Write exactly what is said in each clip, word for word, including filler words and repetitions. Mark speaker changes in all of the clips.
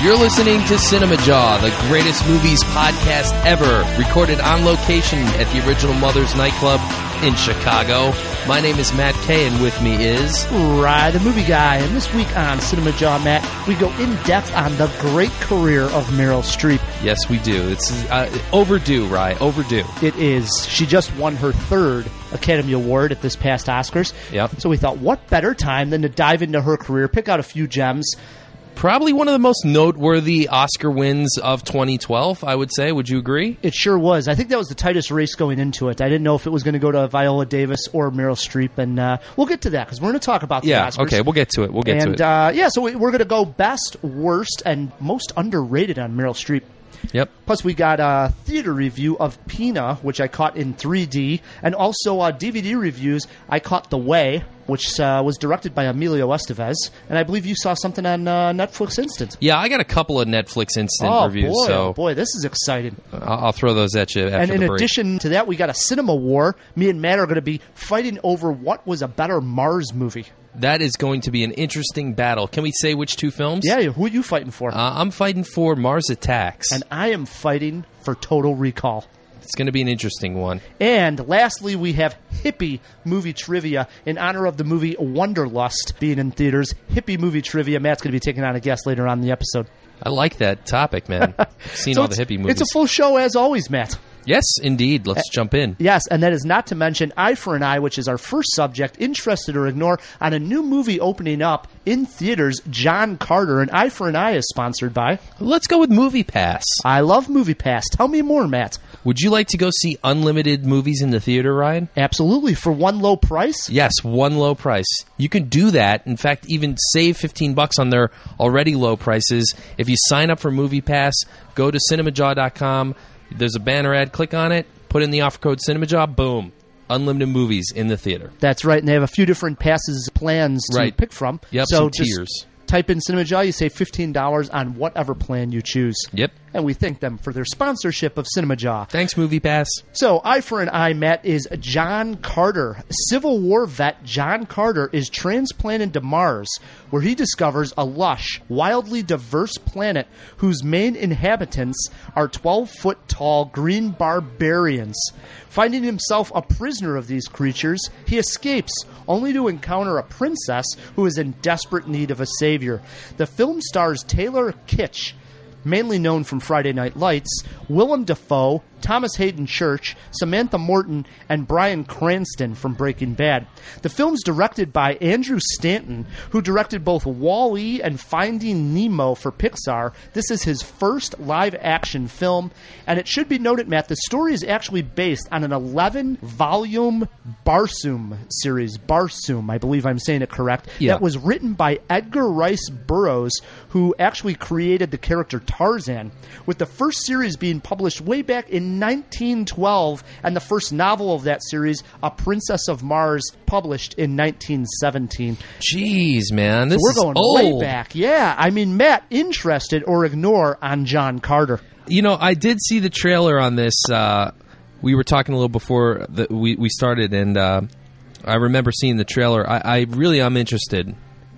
Speaker 1: You're listening to Cinema Jaw, the greatest movies podcast ever, recorded on location at the original Mother's Nightclub in Chicago. My name is Matt Kay, and with me is...
Speaker 2: Rye, the movie guy. And this week on Cinema Jaw, Matt, we go in depth on the great career of Meryl Streep.
Speaker 1: Yes, we do. It's uh, overdue, Rye, overdue.
Speaker 2: It is. She just won her third Academy Award at this past Oscars.
Speaker 1: Yep.
Speaker 2: So we thought, what better time than to dive into her career, pick out a few gems.
Speaker 1: Probably one of the most noteworthy Oscar wins of twenty twelve, I would say. Would you agree?
Speaker 2: It sure was. I think that was the tightest race going into it. I didn't know if it was going to go to Viola Davis or Meryl Streep, and uh, we'll get to that because we're going to talk about the
Speaker 1: yeah,
Speaker 2: Oscars.
Speaker 1: okay, we'll get to it. We'll get
Speaker 2: and,
Speaker 1: to it.
Speaker 2: Uh, yeah, so we, we're going to go best, worst, and most underrated on Meryl Streep.
Speaker 1: Yep.
Speaker 2: Plus, we got a theater review of Pina, which I caught in three D, and also uh, D V D reviews. I caught The Way, which uh, was directed by Emilio Estevez, and I believe you saw something on uh, Netflix Instant.
Speaker 1: Yeah, I got a couple of Netflix Instant
Speaker 2: oh,
Speaker 1: reviews.
Speaker 2: Boy,
Speaker 1: so
Speaker 2: oh boy, this is exciting.
Speaker 1: I'll, I'll throw those at you after
Speaker 2: And in
Speaker 1: the break.
Speaker 2: addition to that, we got a cinema war. Me and Matt are going to be fighting over what was a better Mars movie.
Speaker 1: That is going to be an interesting battle. Can we say which two films?
Speaker 2: Yeah, who are you fighting for?
Speaker 1: Uh, I'm fighting for Mars Attacks.
Speaker 2: And I am fighting for Total Recall.
Speaker 1: It's going to be an interesting one.
Speaker 2: And lastly, we have hippie movie trivia in honor of the movie Wonderlust being in theaters. Hippie movie trivia. Matt's going to be taking on a guest later on in the episode.
Speaker 1: I like that topic, man. I've seen
Speaker 2: so
Speaker 1: all the hippie movies.
Speaker 2: It's a full show as always, Matt.
Speaker 1: Yes, indeed. Let's uh, jump in.
Speaker 2: Yes, and that is not to mention Eye for an Eye, which is our first subject, Interested or Ignore, on a new movie opening up in theaters, John Carter. And Eye for an Eye is sponsored by...
Speaker 1: Let's go with Movie Pass.
Speaker 2: I love Movie Pass. Tell me more, Matt.
Speaker 1: Would you like to go see unlimited movies in the theater, Ryan?
Speaker 2: Absolutely. For one low price?
Speaker 1: Yes, one low price. You can do that. In fact, even save fifteen bucks on their already low prices. If you sign up for Movie Pass, go to cinema jaw dot com. There's a banner ad. Click on it. Put in the offer code CinemaJaw. Boom. Unlimited movies in the theater.
Speaker 2: That's right. And they have a few different passes plans to
Speaker 1: right.
Speaker 2: pick from.
Speaker 1: Yep,
Speaker 2: so
Speaker 1: some
Speaker 2: just
Speaker 1: tiers.
Speaker 2: Type in CinemaJaw. You save fifteen dollars on whatever plan you choose.
Speaker 1: Yep.
Speaker 2: And we thank them for their sponsorship of CinemaJaw.
Speaker 1: Thanks, Movie Pass.
Speaker 2: So, Eye for an Eye, Matt, is John Carter. Civil War vet John Carter is transplanted to Mars, where he discovers a lush, wildly diverse planet whose main inhabitants are twelve-foot-tall green barbarians. Finding himself a prisoner of these creatures, he escapes, only to encounter a princess who is in desperate need of a savior. The film stars Taylor Kitsch, mainly known from Friday Night Lights, Willem Dafoe, Thomas Hayden Church, Samantha Morton, and Bryan Cranston from Breaking Bad. The film's directed by Andrew Stanton, who directed both Wall-E and Finding Nemo for Pixar. This is his first live-action film, and it should be noted, Matt, the story is actually based on an eleven-volume Barsoom series. Barsoom, I believe I'm saying it correct.
Speaker 1: Yeah.
Speaker 2: That was written by Edgar Rice Burroughs, who actually created the character Tarzan, with the first series being published way back in nineteen twelve, and the first novel of that series, A Princess of Mars, published in nineteen seventeen.
Speaker 1: Jeez, man, this
Speaker 2: so we're
Speaker 1: is
Speaker 2: going
Speaker 1: old.
Speaker 2: way back. Yeah, I mean, Matt, Interested or Ignore on John Carter?
Speaker 1: You know, I did see the trailer on this. Uh, we were talking a little before the, we, we started, and uh, I remember seeing the trailer. I, I really am interested.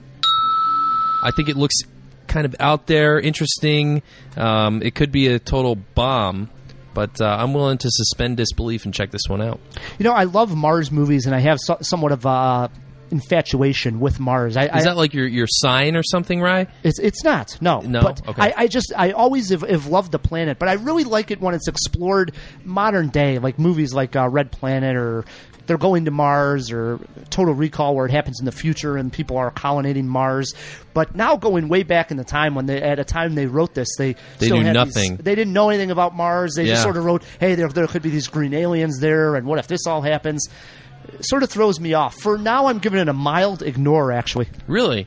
Speaker 1: I think it looks kind of out there, interesting. Um, it could be a total bomb. But uh, I'm willing to suspend disbelief and check this one out.
Speaker 2: You know, I love Mars movies, and I have so- somewhat of a infatuation with Mars. I,
Speaker 1: Is
Speaker 2: I,
Speaker 1: that like your, your sign or something, Rye?
Speaker 2: It's it's not. No.
Speaker 1: No?
Speaker 2: But
Speaker 1: Okay.
Speaker 2: I, I just, I always have, have loved the planet, but I really like it when it's explored modern day, like movies like uh, Red Planet, or they're going to Mars, or Total Recall, where it happens in the future and people are colonizing Mars. But now going way back in the time when they, at a time they wrote this, they
Speaker 1: They
Speaker 2: still
Speaker 1: knew
Speaker 2: had
Speaker 1: nothing.
Speaker 2: These, they didn't know anything about Mars. They
Speaker 1: Yeah.
Speaker 2: just sort of wrote, hey, there, there could be these green aliens there, and what if this all happens? It sort of throws me off. For now, I'm giving it a mild ignore, actually.
Speaker 1: Really?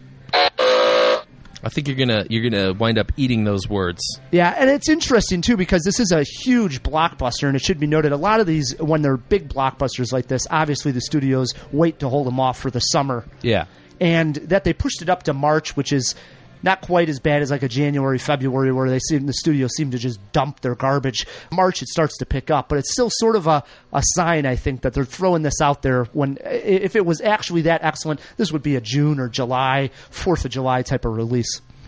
Speaker 1: I think you're gonna you're gonna wind up eating those words.
Speaker 2: Yeah, and it's interesting too because this is a huge blockbuster, and it should be noted a lot of these, when they're big blockbusters like this, obviously the studios wait to hold them off for the summer.
Speaker 1: Yeah.
Speaker 2: And that they pushed it up to March, which is not quite as bad as like a January, February, where they seem the studios seem to just dump their garbage. March it starts to pick up, but it's still sort of a, a sign, I think, that they're throwing this out there. When if it was actually that excellent, this would be a June or July, Fourth of July type of release.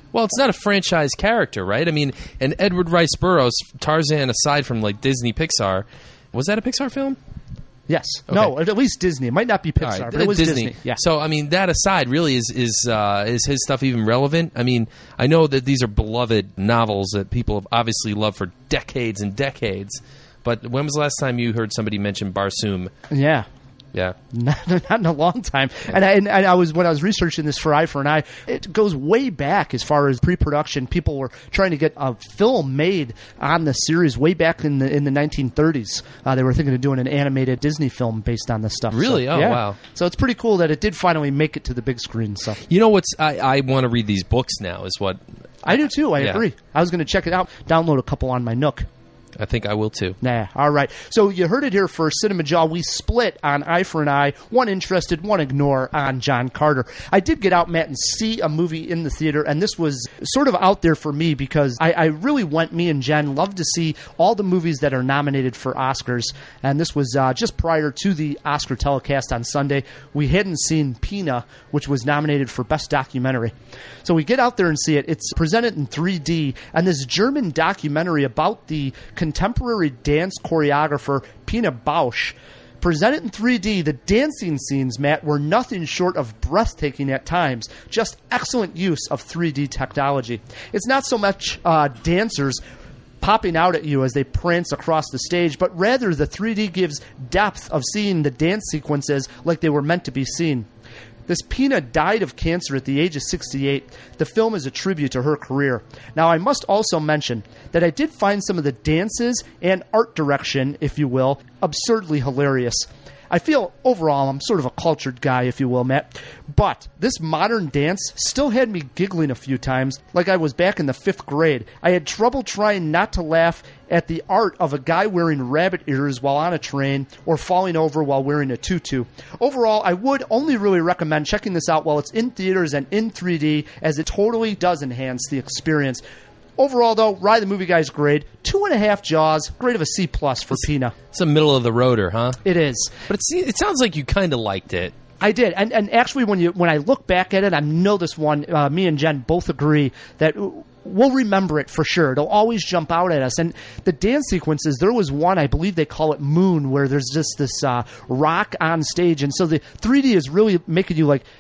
Speaker 1: Well, it's not a franchise character, right? I mean, and Edward Rice Burroughs, Tarzan, aside from like Disney Pixar, was that a Pixar film?
Speaker 2: Yes.
Speaker 1: Okay.
Speaker 2: No, at least Disney. It might not be Pixar,
Speaker 1: Right.
Speaker 2: but it was
Speaker 1: Disney.
Speaker 2: Disney. Yeah.
Speaker 1: So, I mean, that aside, really, is is uh, is his stuff even relevant? I mean, I know that these are beloved novels that people have obviously loved for decades and decades. But when was the last time you heard somebody mention Barsoom?
Speaker 2: Yeah.
Speaker 1: Yeah.
Speaker 2: Not, not in a long time. And I, and I was when I was researching this for Eye for an Eye, it goes way back as far as pre-production. People were trying to get a film made on the series way back in the in the nineteen thirties. Uh, they were thinking of doing an animated Disney film based on this stuff.
Speaker 1: Really?
Speaker 2: So,
Speaker 1: Oh,
Speaker 2: yeah.
Speaker 1: wow.
Speaker 2: So it's pretty cool that it did finally make it to the big screen. So
Speaker 1: You know what's? I, I want to read these books now. Is what
Speaker 2: I do too. I
Speaker 1: Yeah.
Speaker 2: agree. I was going to check it out, download a couple on my Nook.
Speaker 1: I think I will too.
Speaker 2: Nah, all right. So you heard it here for Cinema Jaw. We split on Eye for an Eye, one interested, one ignore on John Carter. I did get out, Matt, and see a movie in the theater, and this was sort of out there for me because I, I really went, me and Jen, love to see all the movies that are nominated for Oscars, and this was uh, just prior to the Oscar telecast on Sunday. We hadn't seen Pina, which was nominated for Best Documentary. So we get out there and see it. It's presented in three D, and this German documentary about the contemporary dance choreographer Pina Bausch. Presented in three D, the dancing scenes, Matt, were nothing short of breathtaking at times. Just excellent use of three D technology. It's not so much uh, dancers popping out at you as they prance across the stage, but rather the three D gives depth of seeing the dance sequences like they were meant to be seen. This Pina died of cancer at the age of sixty-eight. The film is a tribute to her career. Now, I must also mention that I did find some of the dances and art direction, if you will, absurdly hilarious. I feel overall I'm sort of a cultured guy, if you will, Matt. But this modern dance still had me giggling a few times like I was back in the fifth grade. I had trouble trying not to laugh at the art of a guy wearing rabbit ears while on a train or falling over while wearing a tutu. Overall, I would only really recommend checking this out while it's in theaters and in three D, as it totally does enhance the experience. Overall, though, Rye the Movie Guy's grade, two and a half Jaws, grade of a C plus for Pina.
Speaker 1: It's a middle of the roader, huh?
Speaker 2: It is.
Speaker 1: But it, it sounds like you kind of liked it.
Speaker 2: I did, and and actually, when you when I look back at it, I know this one. Uh, me and Jen both agree that we'll remember it for sure. It'll always jump out at us. And the dance sequences, there was one, I believe they call it Moon, where there's just this uh, rock on stage, and so the three D is really making you like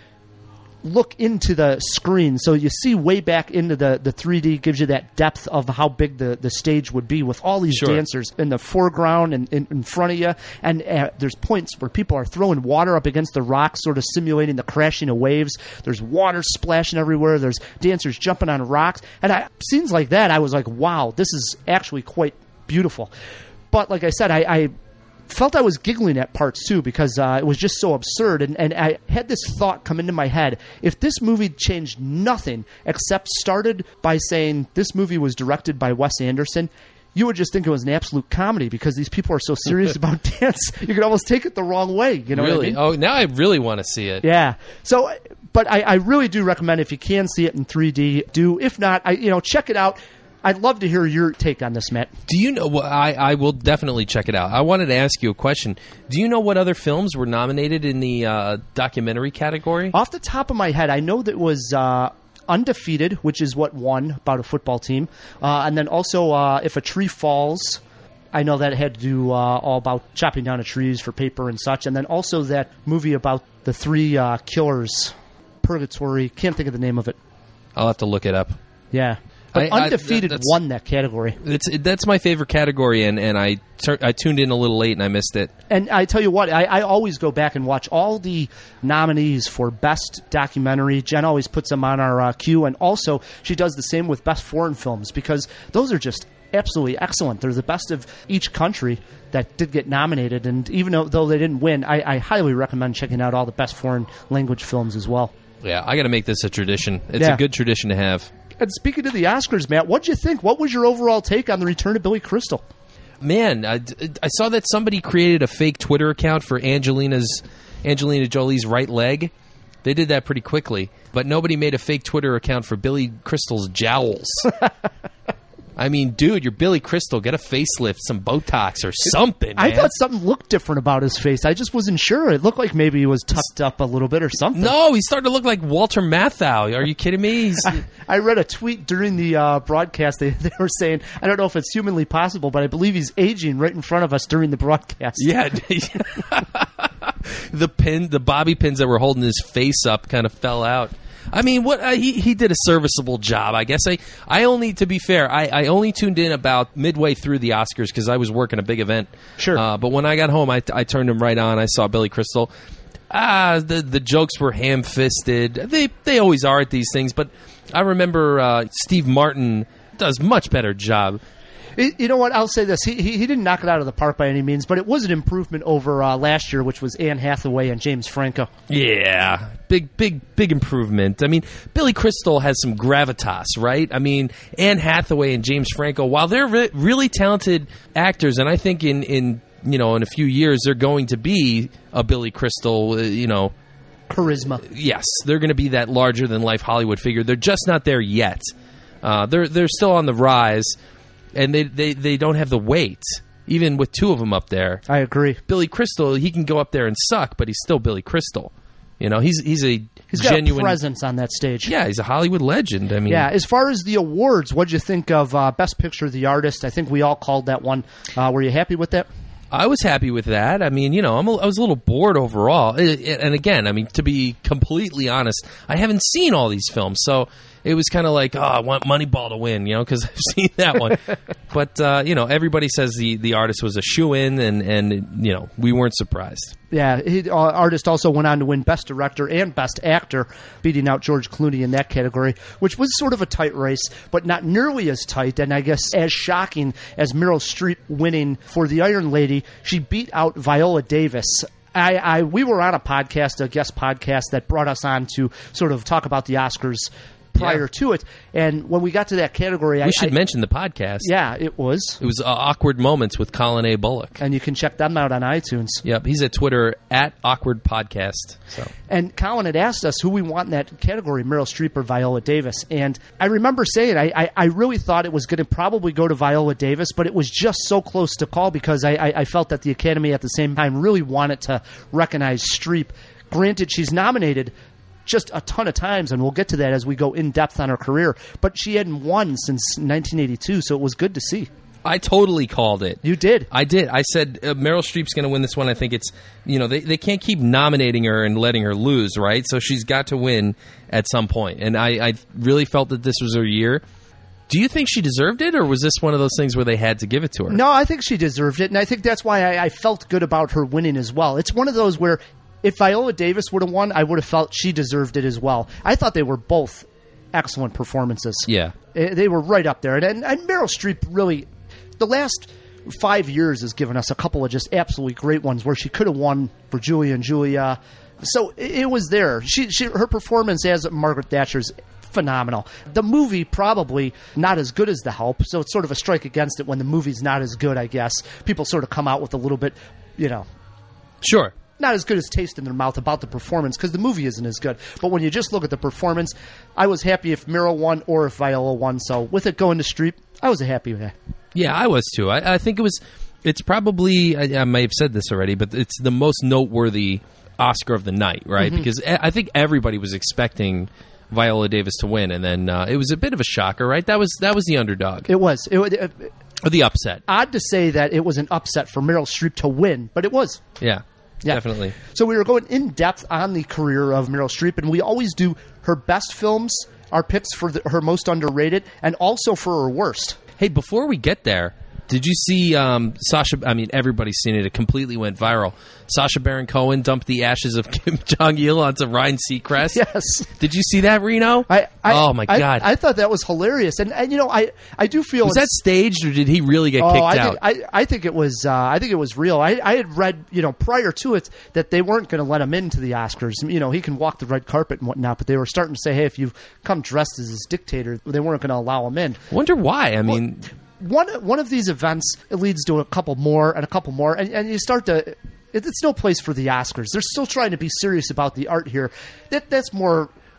Speaker 2: look into the screen, so you see way back into the, the three D, gives you that depth of how big the, the stage would be with all these
Speaker 1: Sure.
Speaker 2: dancers in the foreground and in, in front of you. And uh, there's points where people are throwing water up against the rocks, sort of simulating the crashing of waves. There's water splashing everywhere. There's dancers jumping on rocks. And I, scenes like that, I was like, wow, this is actually quite beautiful. But like I said, I... I felt I was giggling at parts too because uh, it was just so absurd, and, and I had this thought come into my head: if this movie changed nothing except started by saying this movie was directed by Wes Anderson, you would just think it was an absolute comedy because these people are so serious about dance. You could almost take it the wrong way. You know
Speaker 1: Really?
Speaker 2: what I mean?
Speaker 1: Oh, now I really want to see it.
Speaker 2: Yeah. So, but I, I really do recommend, if you can see it in three D, do. If not, I you know check it out. I'd love to hear your take on this, Matt.
Speaker 1: Do you know? Well, I I will definitely check it out. I wanted to ask you a question. Do you know what other films were nominated in the uh, documentary category?
Speaker 2: Off the top of my head, I know that it was uh, Undefeated, which is what won, about a football team, uh, and then also uh, If a Tree Falls. I know that had to do uh, all about chopping down of trees for paper and such, and then also that movie about the three uh, killers, Purgatory. Can't think of the name of it.
Speaker 1: I'll have to look it up.
Speaker 2: Yeah. But
Speaker 1: I- I-
Speaker 2: Undefeated
Speaker 1: that's-
Speaker 2: won that category.
Speaker 1: It's that's my favorite category, and, and I tur- I tuned in a little late and I missed it.
Speaker 2: And I tell you what, I, I always go back and watch all the nominees for Best Documentary. Jen always puts them on our uh, queue, and also she does the same with Best Foreign Films, because those are just absolutely excellent. They're the best of each country that did get nominated, and even though, though they didn't win, I, I highly recommend checking out all the Best Foreign Language films as well.
Speaker 1: Yeah, I got to make this a tradition. It's
Speaker 2: Yeah.
Speaker 1: a good tradition to have.
Speaker 2: And speaking of the Oscars, Matt, what'd you think? What was your overall take on the return of Billy Crystal?
Speaker 1: Man, I, I saw that somebody created a fake Twitter account for Angelina's Angelina Jolie's right leg. They did that pretty quickly, but nobody made a fake Twitter account for Billy Crystal's jowls. I mean, dude, you're Billy Crystal. Get a facelift, some Botox or something,
Speaker 2: I
Speaker 1: man.
Speaker 2: thought something looked different about his face. I just wasn't sure. It looked like maybe he was tucked up a little bit or something.
Speaker 1: No, he's starting to look like Walter Matthau. Are you kidding me? He's,
Speaker 2: I read a tweet during the uh, broadcast. They, they were saying, I don't know if it's humanly possible, but I believe he's aging right in front of us during the broadcast.
Speaker 1: yeah. the pin, the bobby pins that were holding his face up kind of fell out. I mean, what uh, he he did a serviceable job, I guess. I, I only, to be fair, I, I only tuned in about midway through the Oscars because I was working a big event.
Speaker 2: Sure.
Speaker 1: Uh, but when I got home, I, I turned him right on. I saw Billy Crystal. Ah, the the jokes were ham-fisted. They they always are at these things. But I remember uh, Steve Martin does much better job.
Speaker 2: You know what? I'll say this. He, he he didn't knock it out of the park by any means, but it was an improvement over uh, last year, which was Anne Hathaway and James Franco.
Speaker 1: Yeah, big, big, big improvement. I mean, Billy Crystal has some gravitas, right? I mean, Anne Hathaway and James Franco, while they're re- really talented actors, and I think in, in you know in a few years they're going to be a Billy Crystal, uh, you know,
Speaker 2: charisma.
Speaker 1: Yes, they're going to be that larger than life Hollywood figure. They're just not there yet. Uh, they're they're still on the rise. And they, they, they don't have the weight, even with two of them up there.
Speaker 2: I agree.
Speaker 1: Billy Crystal, he can go up there and suck, but he's still Billy Crystal. You know, he's he's a
Speaker 2: he's got
Speaker 1: genuine
Speaker 2: a presence on that stage.
Speaker 1: Yeah, he's a Hollywood legend. I mean,
Speaker 2: yeah. As far as the awards, what'd you think of uh, Best Picture of the Artist? I think we all called that one. Uh, were you happy with that?
Speaker 1: I was happy with that. I mean, you know, I'm a, I was a little bored overall. It, it, and again, I mean, to be completely honest, I haven't seen all these films, so it was kind of like, oh, I want Moneyball to win, you know, because I've seen that one. But, uh, you know, everybody says the, the Artist was a shoo-in, and, and, you know, we weren't surprised.
Speaker 2: Yeah, he, uh, Artist also went on to win Best Director and Best Actor, beating out George Clooney in that category, which was sort of a tight race, but not nearly as tight, and I guess as shocking as Meryl Streep winning for The Iron Lady. She beat out Viola Davis. I, I we were on a podcast, a guest podcast, that brought us on to sort of talk about the Oscars prior
Speaker 1: Yeah.
Speaker 2: to it. And when we got to that category,
Speaker 1: We
Speaker 2: I
Speaker 1: should
Speaker 2: I,
Speaker 1: mention the podcast.
Speaker 2: Yeah, it was.
Speaker 1: It was uh, Awkward Moments with Colin A. Bullock.
Speaker 2: And you can check them out on iTunes.
Speaker 1: Yep, he's at Twitter, at Awkward Podcast. So.
Speaker 2: And Colin had asked us who we want in that category, Meryl Streep or Viola Davis. And I remember saying I, I, I really thought it was going to probably go to Viola Davis, but it was just so close to call because I, I, I felt that the Academy at the same time really wanted to recognize Streep. Granted, she's nominated just a ton of times, and we'll get to that as we go in depth on her career. But she hadn't won since nineteen eighty-two, so it was good to see.
Speaker 1: I totally called it.
Speaker 2: You did.
Speaker 1: I did. I said uh, Meryl Streep's going to win this one. I think it's, you know, they, they can't keep nominating her and letting her lose, right? So she's got to win at some point. And I, I really felt that this was her year. Do you think she deserved it, or was this one of those things where they had to give it to her?
Speaker 2: No, I think she deserved it, and I think that's why I, I felt good about her winning as well. It's one of those where if Viola Davis would have won, I would have felt she deserved it as well. I thought they were both excellent performances.
Speaker 1: Yeah.
Speaker 2: Eh, They were right up there. And, and, and Meryl Streep really, the last five years has given us a couple of just absolutely great ones where she could have won for Julia and Julia. So it, it was there. She, she Her performance as Margaret Thatcher is phenomenal. The movie probably not as good as The Help, so it's sort of a strike against it when the movie's not as good, I guess. People sort of come out with a little bit, you know,
Speaker 1: Sure.
Speaker 2: not as good as taste in their mouth about the performance because the movie isn't as good. But when you just look at the performance, I was happy if Meryl won or if Viola won. So with it going to Streep, I was a happy with that.
Speaker 1: Yeah, I was too. I, I think it was, it's probably, I, I may have said this already, but it's the most noteworthy Oscar of the night, right?
Speaker 2: Mm-hmm.
Speaker 1: Because I think everybody was expecting Viola Davis to win, and then uh, it was a bit of a shocker, right? That was that was the underdog.
Speaker 2: It was. It, it,
Speaker 1: Or the upset.
Speaker 2: odd to say that it was an upset for Meryl Streep to win, but it was.
Speaker 1: Yeah,
Speaker 2: Yeah.
Speaker 1: definitely.
Speaker 2: So we were going in depth on the career of Meryl Streep, and we always do her best films, our picks for the, her most underrated, and also for her worst.
Speaker 1: Hey, before we get there, did you see um, Sasha? I mean, everybody's seen it. It completely went viral. Sacha Baron Cohen dumped the ashes of Kim Jong-il onto Ryan Seacrest.
Speaker 2: Yes.
Speaker 1: Did you see that, Reno?
Speaker 2: I, I,
Speaker 1: oh, my
Speaker 2: I-
Speaker 1: God.
Speaker 2: I, thought that was hilarious. And, and you know, I, I do feel...
Speaker 1: was that staged, or did he really get
Speaker 2: Oh,
Speaker 1: kicked
Speaker 2: I
Speaker 1: out?
Speaker 2: think, I, I think it was. Uh, I think it was real. I, I had read, you know, prior to it that they weren't going to let him into the Oscars. You know, he can walk the red carpet and whatnot, but they were starting to say, "Hey, if you come dressed as this dictator, they weren't going to allow him in."
Speaker 1: Wonder why. I mean...
Speaker 2: One one of these events it leads to a couple more and a couple more, and, and you start to. It, it's no place for the Oscars. They're still trying to be serious about the art here. That that's more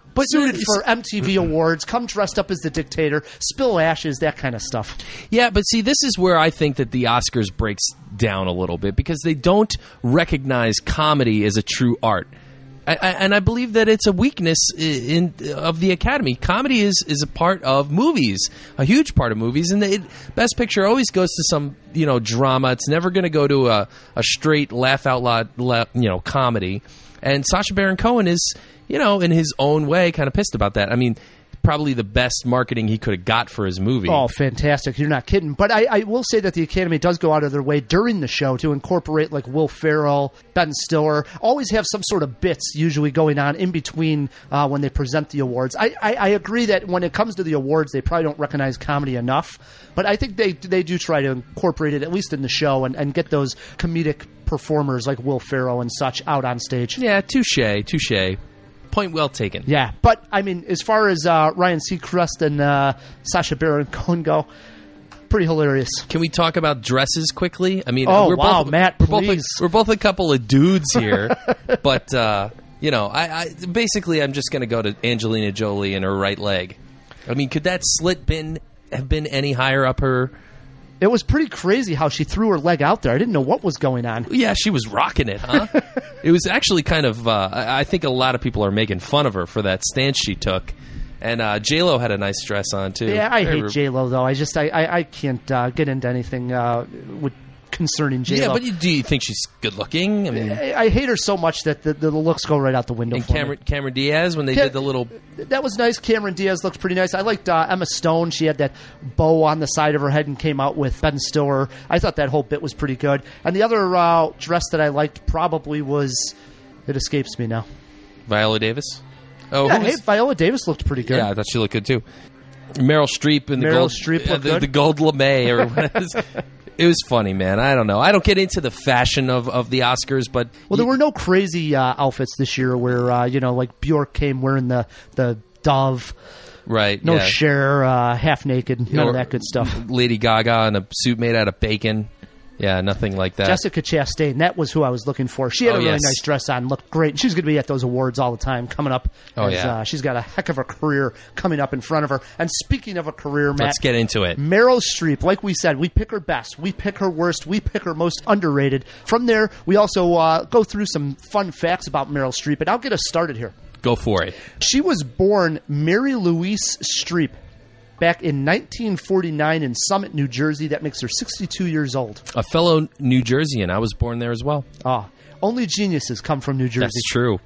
Speaker 1: But
Speaker 2: suited
Speaker 1: it's-
Speaker 2: for M T V awards, come dressed up as the dictator, spill ashes, that kind of stuff.
Speaker 1: Yeah, but see, this is where I think that the Oscars breaks down a little bit because they don't recognize comedy as a true art. I, I, and I believe that it's a weakness in, in of the Academy. Comedy is, is a part of movies, a huge part of movies, and the Best Picture always goes to some you know drama. It's never going to go to a, a straight laugh out loud la- you know comedy. And Sacha Baron Cohen is you know in his own way kind of pissed about that. I mean, probably the best marketing he could have got for his movie.
Speaker 2: Oh, fantastic. You're not kidding. But I, I will say that the Academy does go out of their way during the show to incorporate like Will Ferrell, Ben Stiller, always have some sort of bits usually going on in between uh, when they present the awards. I, I, I agree that when it comes to the awards, they probably don't recognize comedy enough. But I think they they do try to incorporate it, at least in the show, and, and get those comedic performers like Will Ferrell and such out on stage.
Speaker 1: Yeah, touche, touche. Point well taken.
Speaker 2: Yeah, but I mean, as far as uh, Ryan Seacrest and uh, Sacha Baron Cohen go, pretty hilarious.
Speaker 1: Can we talk about dresses quickly? I mean,
Speaker 2: Oh,
Speaker 1: we're
Speaker 2: wow,
Speaker 1: both,
Speaker 2: Matt,
Speaker 1: we're both, a,
Speaker 2: please.
Speaker 1: we're both a couple of dudes here, but uh, you know, I, I basically I'm just going to go to Angelina Jolie and her right leg. I mean, could that slit been have been any higher up her?
Speaker 2: It was pretty crazy how she threw her leg out there. I didn't know what was going on.
Speaker 1: Yeah, she was rocking it, huh? It was actually kind of. Uh, I I think a lot of people are making fun of her for that stance she took, and uh, J Lo had a nice dress on too.
Speaker 2: Yeah, I
Speaker 1: Very-
Speaker 2: hate J Lo though. I just I I, I can't uh, get into anything uh, with concerning J Lo.
Speaker 1: Yeah, but you, do you think she's good looking? I mean,
Speaker 2: I, I hate her so much that the, the looks go right out the window.
Speaker 1: and
Speaker 2: for
Speaker 1: Cameron
Speaker 2: me.
Speaker 1: Cameron Diaz when they
Speaker 2: Ca-
Speaker 1: did the little.
Speaker 2: That was nice. Cameron Diaz looked pretty nice. I liked uh, Emma Stone. She had that bow on the side of her head and came out with Ben Stiller. I thought that whole bit was pretty good. And the other uh, dress that I liked probably was, it escapes me now.
Speaker 1: Viola Davis. Oh,
Speaker 2: Yeah,
Speaker 1: who
Speaker 2: hey,
Speaker 1: was-
Speaker 2: Viola Davis looked pretty good.
Speaker 1: yeah, I thought she looked good too. Meryl Streep and the
Speaker 2: Meryl
Speaker 1: gold,
Speaker 2: Streep
Speaker 1: uh,
Speaker 2: looked
Speaker 1: the,
Speaker 2: good.
Speaker 1: the gold lame or what it is. It was funny, man. I don't know. I don't get into the fashion of, of the Oscars, but
Speaker 2: Well, there were no crazy uh, outfits this year where, uh, you know, like Bjork came wearing the, the Dove,
Speaker 1: right,
Speaker 2: no
Speaker 1: yeah.
Speaker 2: Cher, uh, half naked, none
Speaker 1: Or
Speaker 2: of that good stuff.
Speaker 1: Lady Gaga in a suit made out of bacon. Yeah, nothing like that.
Speaker 2: Jessica Chastain, that was who I was looking for. She had
Speaker 1: Oh,
Speaker 2: a really
Speaker 1: yes.
Speaker 2: nice dress on, looked great. She's going to be at those awards all the time coming up.
Speaker 1: Oh,
Speaker 2: as,
Speaker 1: yeah.
Speaker 2: Uh, she's got a heck of a career coming up in front of her. And speaking of a career, Matt,
Speaker 1: Let's get into it.
Speaker 2: Meryl Streep, like we said, we pick her best, we pick her worst, we pick her most underrated. From there, we also uh, go through some fun facts about Meryl Streep, and I'll get us started here.
Speaker 1: Go for it.
Speaker 2: She was born Mary Louise Streep back in nineteen forty-nine in Summit, New Jersey. That makes her sixty-two years old.
Speaker 1: A fellow New Jerseyan. I was born there as well.
Speaker 2: Ah, only geniuses come from New Jersey.
Speaker 1: That's true.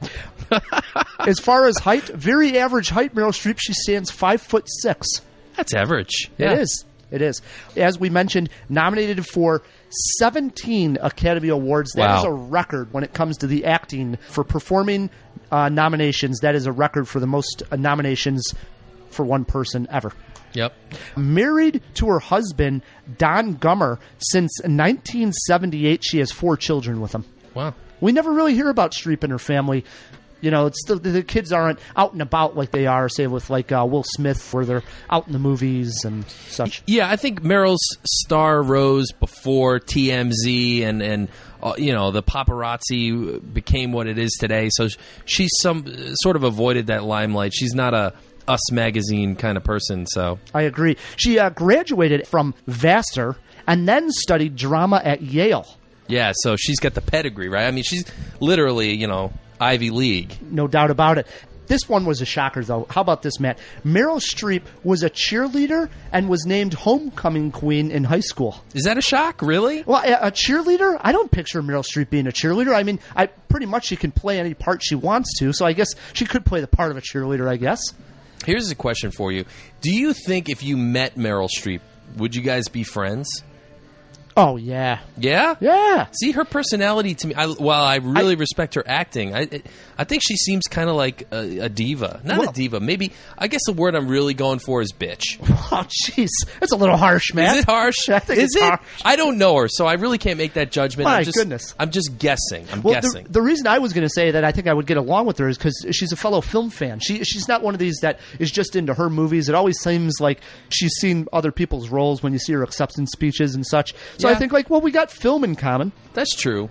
Speaker 2: As far as height, very average height, Meryl Streep, she stands five foot six.
Speaker 1: That's average. Yeah.
Speaker 2: It is. It is. As we mentioned, nominated for seventeen Academy Awards. That
Speaker 1: Wow.
Speaker 2: is a record when it comes to the acting for performing uh, nominations. That is a record for the most uh, nominations for one person ever.
Speaker 1: Yep.
Speaker 2: Married to her husband, Don Gummer, since nineteen seventy-eight. She has four children with him.
Speaker 1: Wow.
Speaker 2: We never really hear about Streep and her family. You know, it's the, the kids aren't out and about like they are, say, with like uh, Will Smith, where they're out in the movies and such.
Speaker 1: Yeah, I think Meryl's star rose before T M Z and and uh, you know the paparazzi became what it is today. So she's some sort of avoided that limelight. She's not a Us magazine kind of person. So
Speaker 2: I agree. She uh, graduated from Vassar and then studied drama at Yale.
Speaker 1: yeah, so she's got the pedigree, right? I mean, she's literally you know Ivy League.
Speaker 2: No doubt about it. This one was a shocker, though. How about this, Matt? Meryl Streep was a cheerleader and was named homecoming queen in high school.
Speaker 1: Is that a shock? Really?
Speaker 2: Well, a, a cheerleader? I don't picture Meryl Streep being a cheerleader. I mean, I pretty much she can play any part she wants to, so I guess she could play the part of a cheerleader, I guess.
Speaker 1: Here's a question for you. Do you think if you met Meryl Streep, would you guys be friends?
Speaker 2: Oh, yeah.
Speaker 1: Yeah?
Speaker 2: Yeah.
Speaker 1: See, her personality to me, I, while I really respect her acting, I it, I think she seems kind of like a, a diva. Not
Speaker 2: Well-
Speaker 1: a diva. Maybe, I guess the word I'm really going for is bitch.
Speaker 2: Oh, jeez. That's a little harsh, man.
Speaker 1: Is it harsh?
Speaker 2: I think
Speaker 1: is
Speaker 2: it's
Speaker 1: it?
Speaker 2: harsh.
Speaker 1: I don't know her, so I really can't make that judgment.
Speaker 2: My
Speaker 1: I'm just,
Speaker 2: goodness.
Speaker 1: I'm just guessing. I'm
Speaker 2: Well, the,
Speaker 1: guessing.
Speaker 2: the reason I was going to say that I think I would get along with her is because she's a fellow film fan. She She's not one of these that is just into her movies. It always seems like she's seen other people's roles when you see her acceptance speeches and such. So I
Speaker 1: Yeah.
Speaker 2: think, like, well, we got film in common.
Speaker 1: That's true.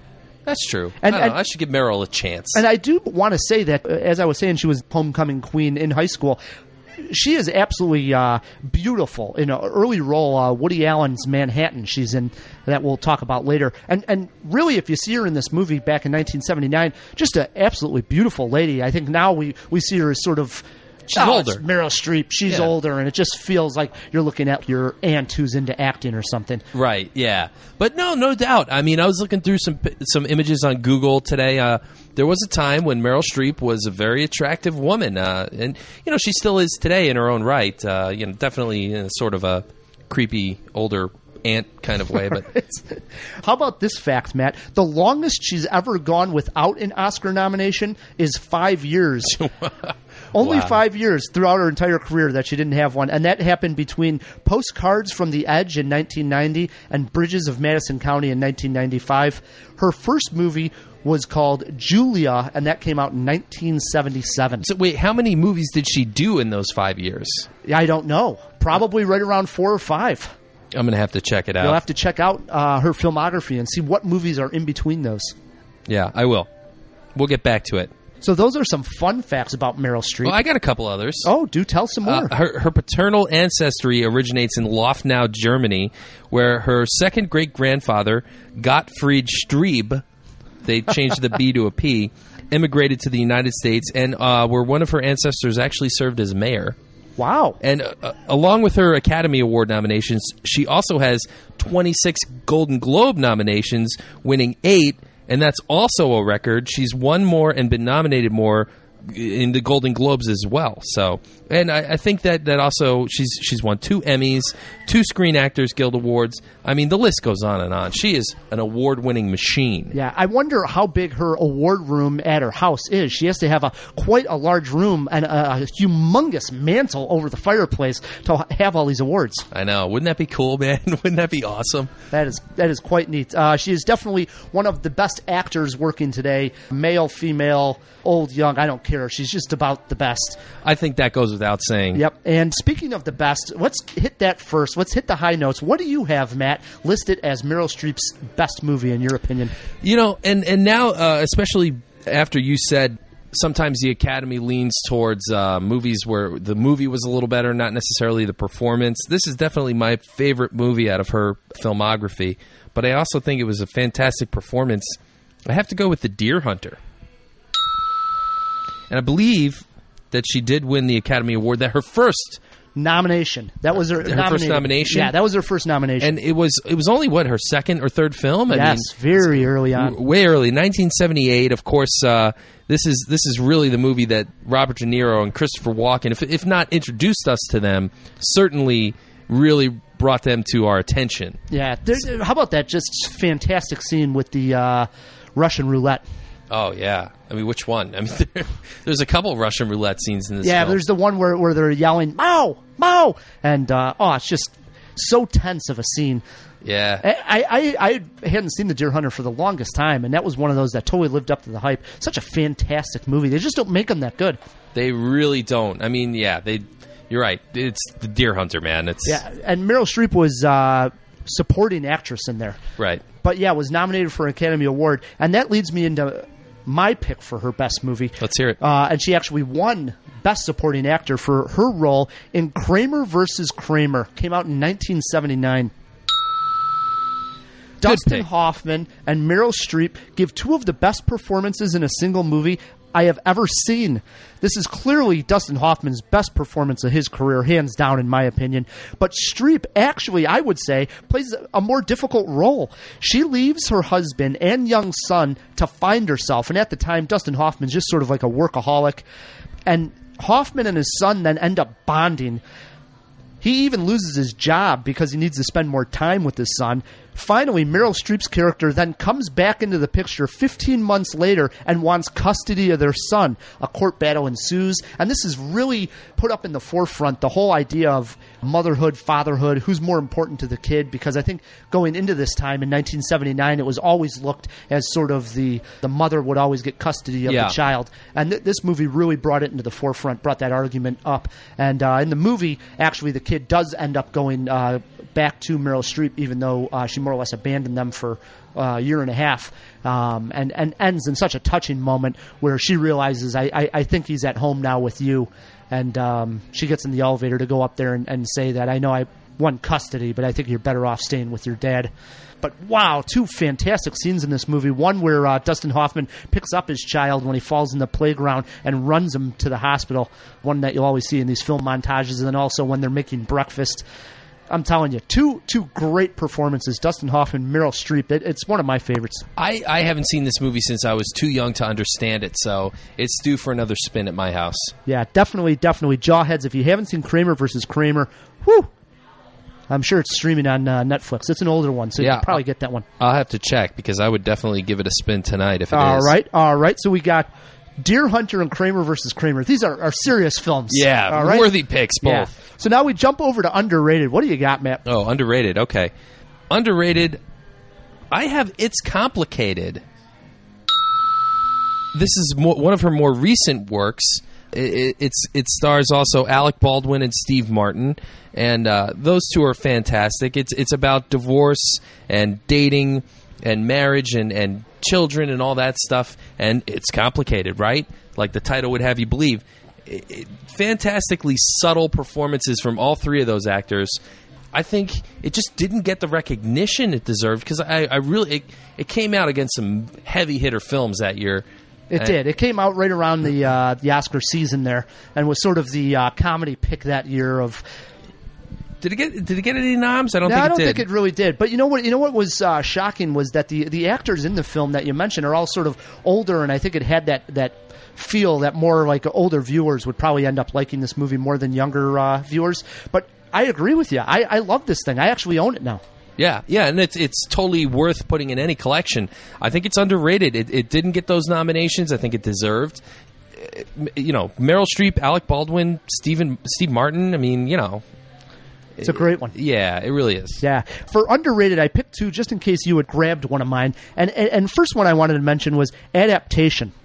Speaker 1: That's true.
Speaker 2: And-
Speaker 1: I, don't
Speaker 2: and-
Speaker 1: know, I should give Meryl a chance.
Speaker 2: And I do want to say that, uh, as I was saying, she was homecoming queen in high school. She is absolutely uh, beautiful in an early role. Uh, Woody Allen's Manhattan, she's in, that we'll talk about later. And and really, if you see her in this movie back in nineteen seventy-nine, just an absolutely beautiful lady. I think now we, we see her as sort of.
Speaker 1: She's
Speaker 2: oh,
Speaker 1: older.
Speaker 2: it's Meryl Streep. She's
Speaker 1: Yeah.
Speaker 2: older, and it just feels like you're looking at your aunt who's into acting or something.
Speaker 1: Right, yeah. But no, no doubt. I mean, I was looking through some some images on Google today. Uh, there was a time when Meryl Streep was a very attractive woman. Uh, and, you know, she still is today in her own right. Uh, you know, definitely in a sort of a creepy, older aunt kind of way. But
Speaker 2: How about this fact, Matt? The longest she's ever gone without an Oscar nomination is five years. Only
Speaker 1: Wow.
Speaker 2: five years throughout her entire career that she didn't have one. And that happened between Postcards from the Edge in nineteen ninety and Bridges of Madison County in nineteen ninety-five. Her first movie was called Julia, and that came out in nineteen seventy-seven.
Speaker 1: so wait, how many movies did she do in those five years?
Speaker 2: I don't know. Probably right around four or five.
Speaker 1: I'm going to have to check it out.
Speaker 2: You'll have to check out uh, her filmography and see what movies are in between those.
Speaker 1: Yeah, I will. We'll get back to it.
Speaker 2: So those are some fun facts about Meryl Streep.
Speaker 1: Well, I got a couple others.
Speaker 2: Oh, do tell some more.
Speaker 1: Uh, her, her paternal ancestry originates in Lofnau, Germany, where her second great grandfather, Gottfried Streeb, they changed the B to a P, immigrated to the United States, and uh, where one of her ancestors actually served as mayor.
Speaker 2: Wow.
Speaker 1: And uh, along with her Academy Award nominations, she also has twenty-six Golden Globe nominations, winning eight. And that's also a record. She's won more and been nominated more in the Golden Globes as well. So, and I, I think that, that also she's she's won two Emmys, two Screen Actors Guild Awards. I mean, the list goes on and on. She is an award-winning machine.
Speaker 2: Yeah, I wonder how big her award room at her house is. She has to have a quite a large room and a, a humongous mantle over the fireplace to have all these awards.
Speaker 1: I know. Wouldn't that be cool, man? Wouldn't that be awesome?
Speaker 2: That is that is quite neat. Uh, she is definitely one of the best actors working today. Male, female, old, young, I don't care. She's just about the best.
Speaker 1: I think that goes without saying.
Speaker 2: Yep. And speaking of the best, let's hit that first. Let's hit the high notes. What do you have, Matt, listed as Meryl Streep's best movie, in your opinion?
Speaker 1: You know, and, and now, uh, especially after you said sometimes the Academy leans towards uh, movies where the movie was a little better, not necessarily the performance. This is definitely my favorite movie out of her filmography, but I also think it was a fantastic performance. I have to go with The Deer Hunter. And I believe that she did win the Academy Award, that her first
Speaker 2: Nomination. That was her,
Speaker 1: Her first
Speaker 2: nominated.
Speaker 1: nomination?
Speaker 2: Yeah, that was her first nomination.
Speaker 1: and it was it was only what, her second or third film? I
Speaker 2: yes,
Speaker 1: mean,
Speaker 2: very early on.
Speaker 1: w- way early, nineteen seventy-eight. Of course, uh, this is this is really the movie that Robert De Niro and Christopher Walken, if if not introduced us to them, certainly really brought them to our attention.
Speaker 2: Yeah. There's, how about that just fantastic scene with the uh, Russian roulette?
Speaker 1: Oh yeah, I mean, which one? I mean, there, there's a couple Russian roulette scenes in this.
Speaker 2: Yeah,
Speaker 1: film.
Speaker 2: there's the one where, where they're yelling, Mao! Mao! And, uh, oh, it's just so tense of a scene.
Speaker 1: yeah.
Speaker 2: I, I, I hadn't seen The Deer Hunter for the longest time, and that was one of those that totally lived up to the hype. Such a fantastic movie. They just don't make them that good.
Speaker 1: They really don't. I mean, yeah, they. You're right. It's The Deer Hunter, man. It's
Speaker 2: Yeah, and Meryl Streep was uh, supporting actress in there.
Speaker 1: right.
Speaker 2: But, yeah, was nominated for an Academy Award, and that leads me into my pick for her best movie.
Speaker 1: Let's hear it.
Speaker 2: Uh, and she actually won Best Supporting Actor for her role in Kramer versus Kramer. Came out in nineteen seventy-nine. Dustin
Speaker 1: pick.
Speaker 2: Hoffman and Meryl Streep give two of the best performances in a single movie I have ever seen. This is clearly Dustin Hoffman's best performance of his career, hands down, in my opinion. But Streep actually, I would say, plays a more difficult role. She leaves her husband and young son to find herself. And at the time, Dustin Hoffman's just sort of like a workaholic. And Hoffman and his son then end up bonding. He even loses his job because he needs to spend more time with his son. Finally, Meryl Streep's character then comes back into the picture fifteen months later and wants custody of their son. A court battle ensues, and this is really put up in the forefront, the whole idea of motherhood, fatherhood, who's more important to the kid, because I think going into this time in nineteen seventy-nine, it was always looked as sort of the, the mother would always get custody of
Speaker 1: Yeah.
Speaker 2: the child. And th- this movie really brought it into the forefront, brought that argument up. And uh, in the movie, actually, the kid does end up going uh, back to Meryl Streep, even though uh, she more or less abandoned them for uh, a year and a half, um, and and ends in such a touching moment where she realizes, I, I, I think he's at home now with you, and um, she gets in the elevator to go up there and, and say that I know I won custody, but I think you're better off staying with your dad. But wow, two fantastic scenes in this movie. One where uh, Dustin Hoffman picks up his child when he falls in the playground and runs him to the hospital. One that you'll always see in these film montages. And then also when they're making breakfast. I'm telling you, two two great performances. Dustin Hoffman, Meryl Streep. It, it's one of my favorites.
Speaker 1: I, I haven't seen this movie since I was too young to understand it, so it's due for another spin at my house.
Speaker 2: Yeah, definitely, definitely. Jawheads. If you haven't seen Kramer versus Kramer, whew. I'm sure it's streaming on uh, Netflix. It's an older one, so
Speaker 1: yeah,
Speaker 2: you can probably get that one.
Speaker 1: I'll have to check, because I would definitely give it a spin tonight if it
Speaker 2: all
Speaker 1: is.
Speaker 2: All right, all right. So we got Deer Hunter and Kramer versus Kramer. These are, are serious films.
Speaker 1: Yeah,
Speaker 2: all right?
Speaker 1: worthy picks, both.
Speaker 2: Yeah. So now we jump over to underrated. What do you got, Matt?
Speaker 1: Oh, underrated. Okay. Underrated, I have It's Complicated. This is more, one of her more recent works. It, it, it's, it stars also Alec Baldwin and Steve Martin, and uh, those two are fantastic. It's it's about divorce and dating and marriage and, and children and all that stuff, and it's complicated, right? Like the title would have you believe. It, it, fantastically subtle performances from all three of those actors. I think it just didn't get the recognition it deserved, because I, I really it, it came out against some heavy hitter films that year.
Speaker 2: It
Speaker 1: and,
Speaker 2: did. It came out right around the uh, the Oscar season there, and was sort of the uh, comedy pick that year of.
Speaker 1: Did it get? Did it get any noms? I don't
Speaker 2: no,
Speaker 1: think
Speaker 2: I don't
Speaker 1: it did.
Speaker 2: think it really did. But you know what? You know what was uh, shocking was that the the actors in the film that you mentioned are all sort of older, and I think it had that that feel that more like older viewers would probably end up liking this movie more than younger uh, viewers. But I agree with you. I, I love this thing. I actually own it now.
Speaker 1: Yeah, yeah, and it's it's totally worth putting in any collection. I think it's underrated. It, it didn't get those nominations. I think it deserved. You know, Meryl Streep, Alec Baldwin, Stephen Steve Martin. I mean, you know,
Speaker 2: it's a great one.
Speaker 1: Yeah, it really is.
Speaker 2: Yeah, for underrated, I picked two just in case you had grabbed one of mine. And and, and first one I wanted to mention was Adaptation.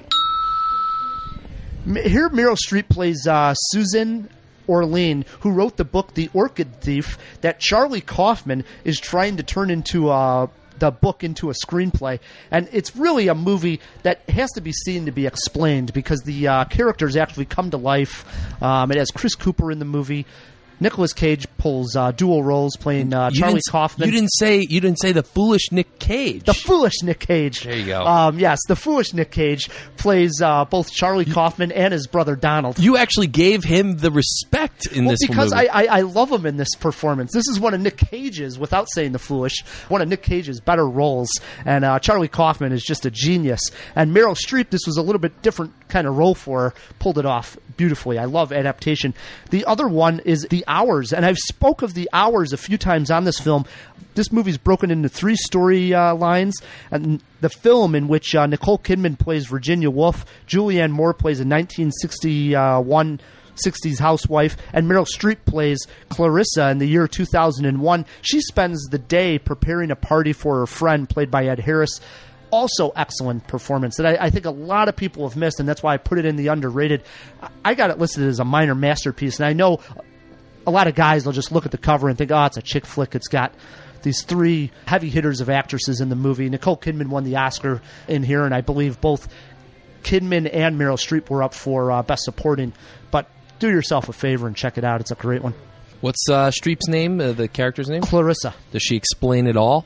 Speaker 2: Here, Meryl Streep plays uh, Susan Orlean, who wrote the book The Orchid Thief that Charlie Kaufman is trying to turn into uh, the book into a screenplay. And it's really a movie that has to be seen to be explained, because the uh, characters actually come to life. Um, it has Chris Cooper in the movie. Nicolas Cage pulls uh, dual roles, playing uh,
Speaker 1: You
Speaker 2: Charlie
Speaker 1: didn't-
Speaker 2: Kaufman.
Speaker 1: You didn't say you didn't say the foolish Nick Cage.
Speaker 2: The foolish Nick Cage.
Speaker 1: There you go.
Speaker 2: Um, yes, the foolish Nick Cage plays uh, both Charlie Kaufman and his brother Donald.
Speaker 1: You actually gave him the respect in
Speaker 2: Well,
Speaker 1: this
Speaker 2: because
Speaker 1: movie.
Speaker 2: I, I, I love him in this performance. This is one of Nick Cage's, without saying the foolish, one of Nick Cage's better roles. And uh, Charlie Kaufman is just a genius. And Meryl Streep, this was a little bit different kind of role for her, pulled it off beautifully. I love Adaptation. The other one is The Hours, and I've spoke of The Hours a few times on this film. This movie's broken into three story uh, lines, and the film in which uh, Nicole Kidman plays Virginia Woolf, Julianne Moore plays a nineteen sixty-one sixties housewife, and Meryl Streep plays Clarissa in the year two thousand one. She spends the day preparing a party for her friend, played by Ed Harris. Also excellent performance that I, I think a lot of people have missed, and that's why I put it in the underrated. I got it listed as a minor masterpiece, and I know a lot of guys will just look at the cover and think, oh, it's a chick flick. It's got these three heavy hitters of actresses in the movie. Nicole Kidman won the Oscar in here, and I believe both Kidman and Meryl Streep were up for uh, Best Supporting. But do yourself a favor and check it out. It's a great one.
Speaker 1: What's uh, Streep's name, uh, the character's name?
Speaker 2: Clarissa.
Speaker 1: Does she explain it all?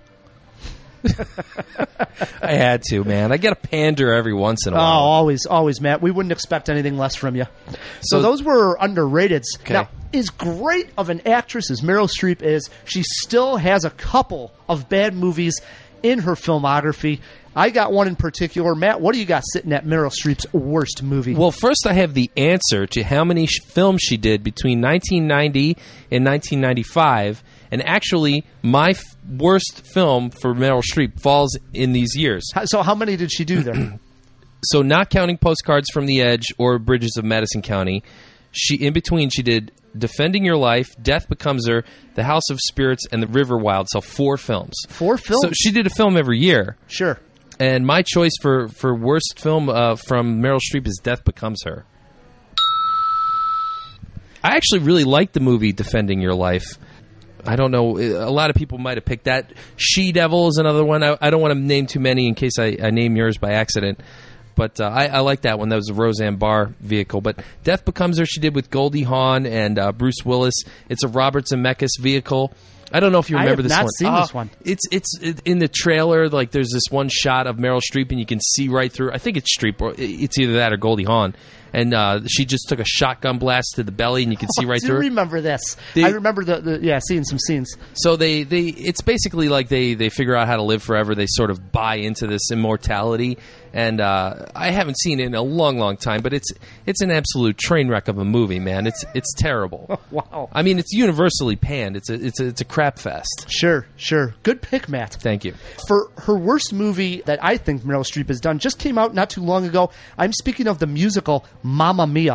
Speaker 1: I had to, man. I get a pander every once in a
Speaker 2: Oh,
Speaker 1: while.
Speaker 2: always, always, Matt. We wouldn't expect anything less from you. So,
Speaker 1: So-
Speaker 2: those were underrateds.
Speaker 1: Okay.
Speaker 2: Now, as great of an actress as Meryl Streep is, she still has a couple of bad movies in her filmography. I got one in particular. Matt, what do you got sitting at Meryl Streep's worst movie?
Speaker 1: Well, first I have the answer to how many sh- films she did between nineteen ninety and nineteen ninety-five, and actually my f- worst film for Meryl Streep falls in these years.
Speaker 2: How- so how many did she do there?
Speaker 1: So not counting Postcards from the Edge or Bridges of Madison County, she in between she did Defending Your Life, Death Becomes Her, The House of Spirits, and The River Wild. So four films.
Speaker 2: Four films?
Speaker 1: So she did a film every year.
Speaker 2: Sure.
Speaker 1: And my choice for, for worst film uh, from Meryl Streep is Death Becomes Her. I actually really liked the movie Defending Your Life. I don't know. A lot of people might have picked that. She-Devil is another one. I, I don't want to name too many in case I, I name yours by accident. But uh, I, I like that one. That was a Roseanne Barr vehicle. But Death Becomes Her, she did with Goldie Hawn and uh, Bruce Willis. It's a Robert Zemeckis vehicle. I don't know if you remember
Speaker 2: I have
Speaker 1: this
Speaker 2: not
Speaker 1: one.
Speaker 2: seen
Speaker 1: uh,
Speaker 2: this one.
Speaker 1: It's it's it, in the trailer. Like there's this one shot of Meryl Streep, and you can see right through. I think it's Streep, or it's either that or Goldie Hawn. And uh, she just took a shotgun blast to the belly, and you can see right
Speaker 2: I do
Speaker 1: through.
Speaker 2: remember this.
Speaker 1: They-
Speaker 2: I remember the, the yeah, seeing some scenes.
Speaker 1: So they, they it's basically like they, they figure out how to live forever. They sort of buy into this immortality, and uh, I haven't seen it in a long, long time, but it's it's an absolute train wreck of a movie, man. It's it's terrible.
Speaker 2: Wow.
Speaker 1: I mean, it's universally panned. It's a it's a, it's a crap fest.
Speaker 2: Sure, sure. Good pick, Matt.
Speaker 1: Thank you.
Speaker 2: For her worst movie that I think Meryl Streep has done, just came out not too long ago. I'm speaking of the musical Mamma Mia.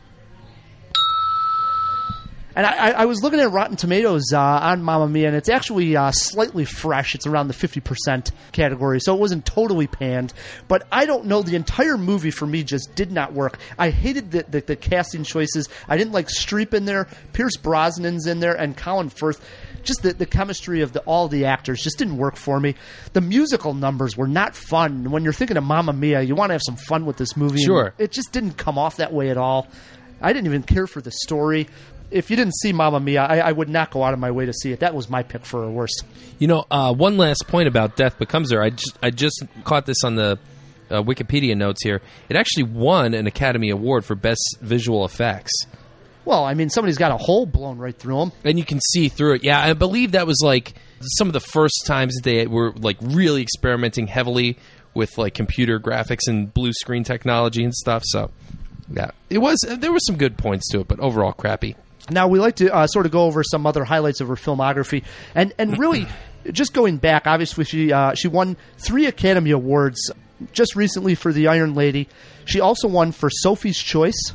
Speaker 2: And I, I was looking at Rotten Tomatoes uh, on Mamma Mia, and it's actually uh, slightly fresh. It's around the fifty percent category, so it wasn't totally panned. But I don't know. The entire movie for me just did not work. I hated the, the, the casting choices. I didn't like Streep in there. Pierce Brosnan's in there, and Colin Firth. Just the, the chemistry of the, all the actors just didn't work for me. The musical numbers were not fun. When you're thinking of Mamma Mia, you want to have some fun with this movie.
Speaker 1: Sure.
Speaker 2: It just didn't come off that way at all. I didn't even care for the story. If you didn't see Mamma Mia, I, I would not go out of my way to see it. That was my pick for a worst.
Speaker 1: You know, uh, one last point about Death Becomes Her. I just I just caught this on the uh, Wikipedia notes here. It actually won an Academy Award for Best Visual Effects.
Speaker 2: Well, I mean, somebody's got a hole blown right through them.
Speaker 1: And you can see through it. Yeah, I believe that was like some of the first times that they were like really experimenting heavily with like computer graphics and blue screen technology and stuff. So, yeah, it was. There were some good points to it, but overall crappy.
Speaker 2: Now, we like to uh, sort of go over some other highlights of her filmography. And and really, just going back, obviously, she uh, she won three Academy Awards just recently for The Iron Lady. She also won for Sophie's Choice.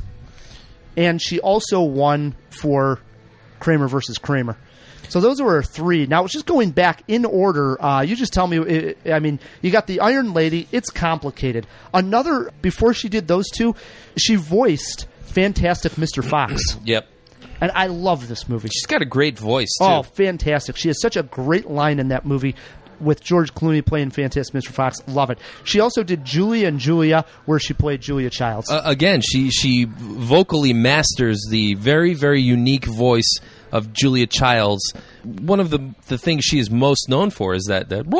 Speaker 2: And she also won for Kramer versus Kramer. So those were her three. Now, just going back in order, uh, you just tell me, I mean, you got The Iron Lady. It's complicated. Another, before she did those two, she voiced Fantastic Mister Fox.
Speaker 1: Yep.
Speaker 2: And I love this movie.
Speaker 1: She's got a great voice, too.
Speaker 2: Oh, fantastic. She has such a great line in that movie with George Clooney playing Fantastic Mister Fox. Love it. She also did Julia and Julia, where she played Julia Childs.
Speaker 1: Uh, again, she, she vocally masters the very, very unique voice of Julia Childs. One of the the things she is most known for is that, that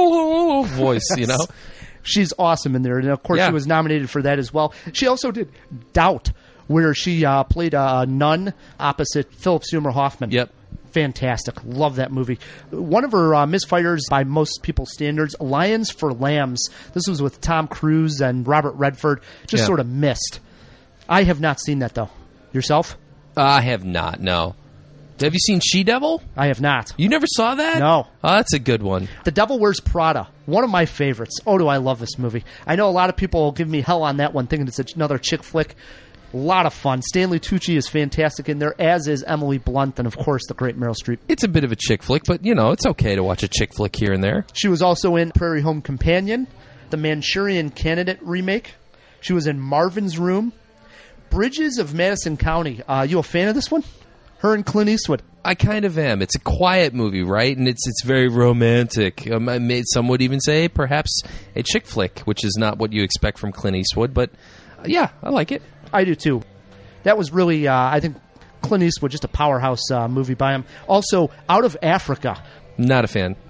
Speaker 1: voice, you know?
Speaker 2: She's awesome in there. And, of course,
Speaker 1: Yeah.
Speaker 2: she was nominated for that as well. She also did Doubt, where she uh, played a nun opposite Philip Seymour Hoffman.
Speaker 1: Yep.
Speaker 2: Fantastic. Love that movie. One of her uh, misfires, by most people's standards, Lions for Lambs. This was with Tom Cruise and Robert Redford. Just
Speaker 1: Yeah.
Speaker 2: sort of missed. I have not seen that, though. Yourself?
Speaker 1: Uh, I have not, no. Have you seen She-Devil?
Speaker 2: I have not.
Speaker 1: You never saw that?
Speaker 2: No.
Speaker 1: Oh, that's a good one.
Speaker 2: The Devil Wears Prada. One of my favorites. Oh, do I love this movie. I know a lot of people will give me hell on that one, thinking it's another chick flick. A lot of fun. Stanley Tucci is fantastic in there, as is Emily Blunt, and, of course, the great Meryl Streep.
Speaker 1: It's a bit of a chick flick, but, you know, it's okay to watch a chick flick here and there.
Speaker 2: She was also in Prairie Home Companion, the Manchurian Candidate remake. She was in Marvin's Room. Bridges of Madison County. Uh, you a fan of this one? Her and Clint Eastwood.
Speaker 1: I kind of am. It's a quiet movie, right? And it's it's very romantic. Um, I may, some would even say perhaps a chick flick, which is not what you expect from Clint Eastwood. But, uh, yeah, I like it.
Speaker 2: I do, too. That was really, uh, I think, Clint Eastwood, just a powerhouse uh, movie by him. Also, Out of Africa.
Speaker 1: Not a fan.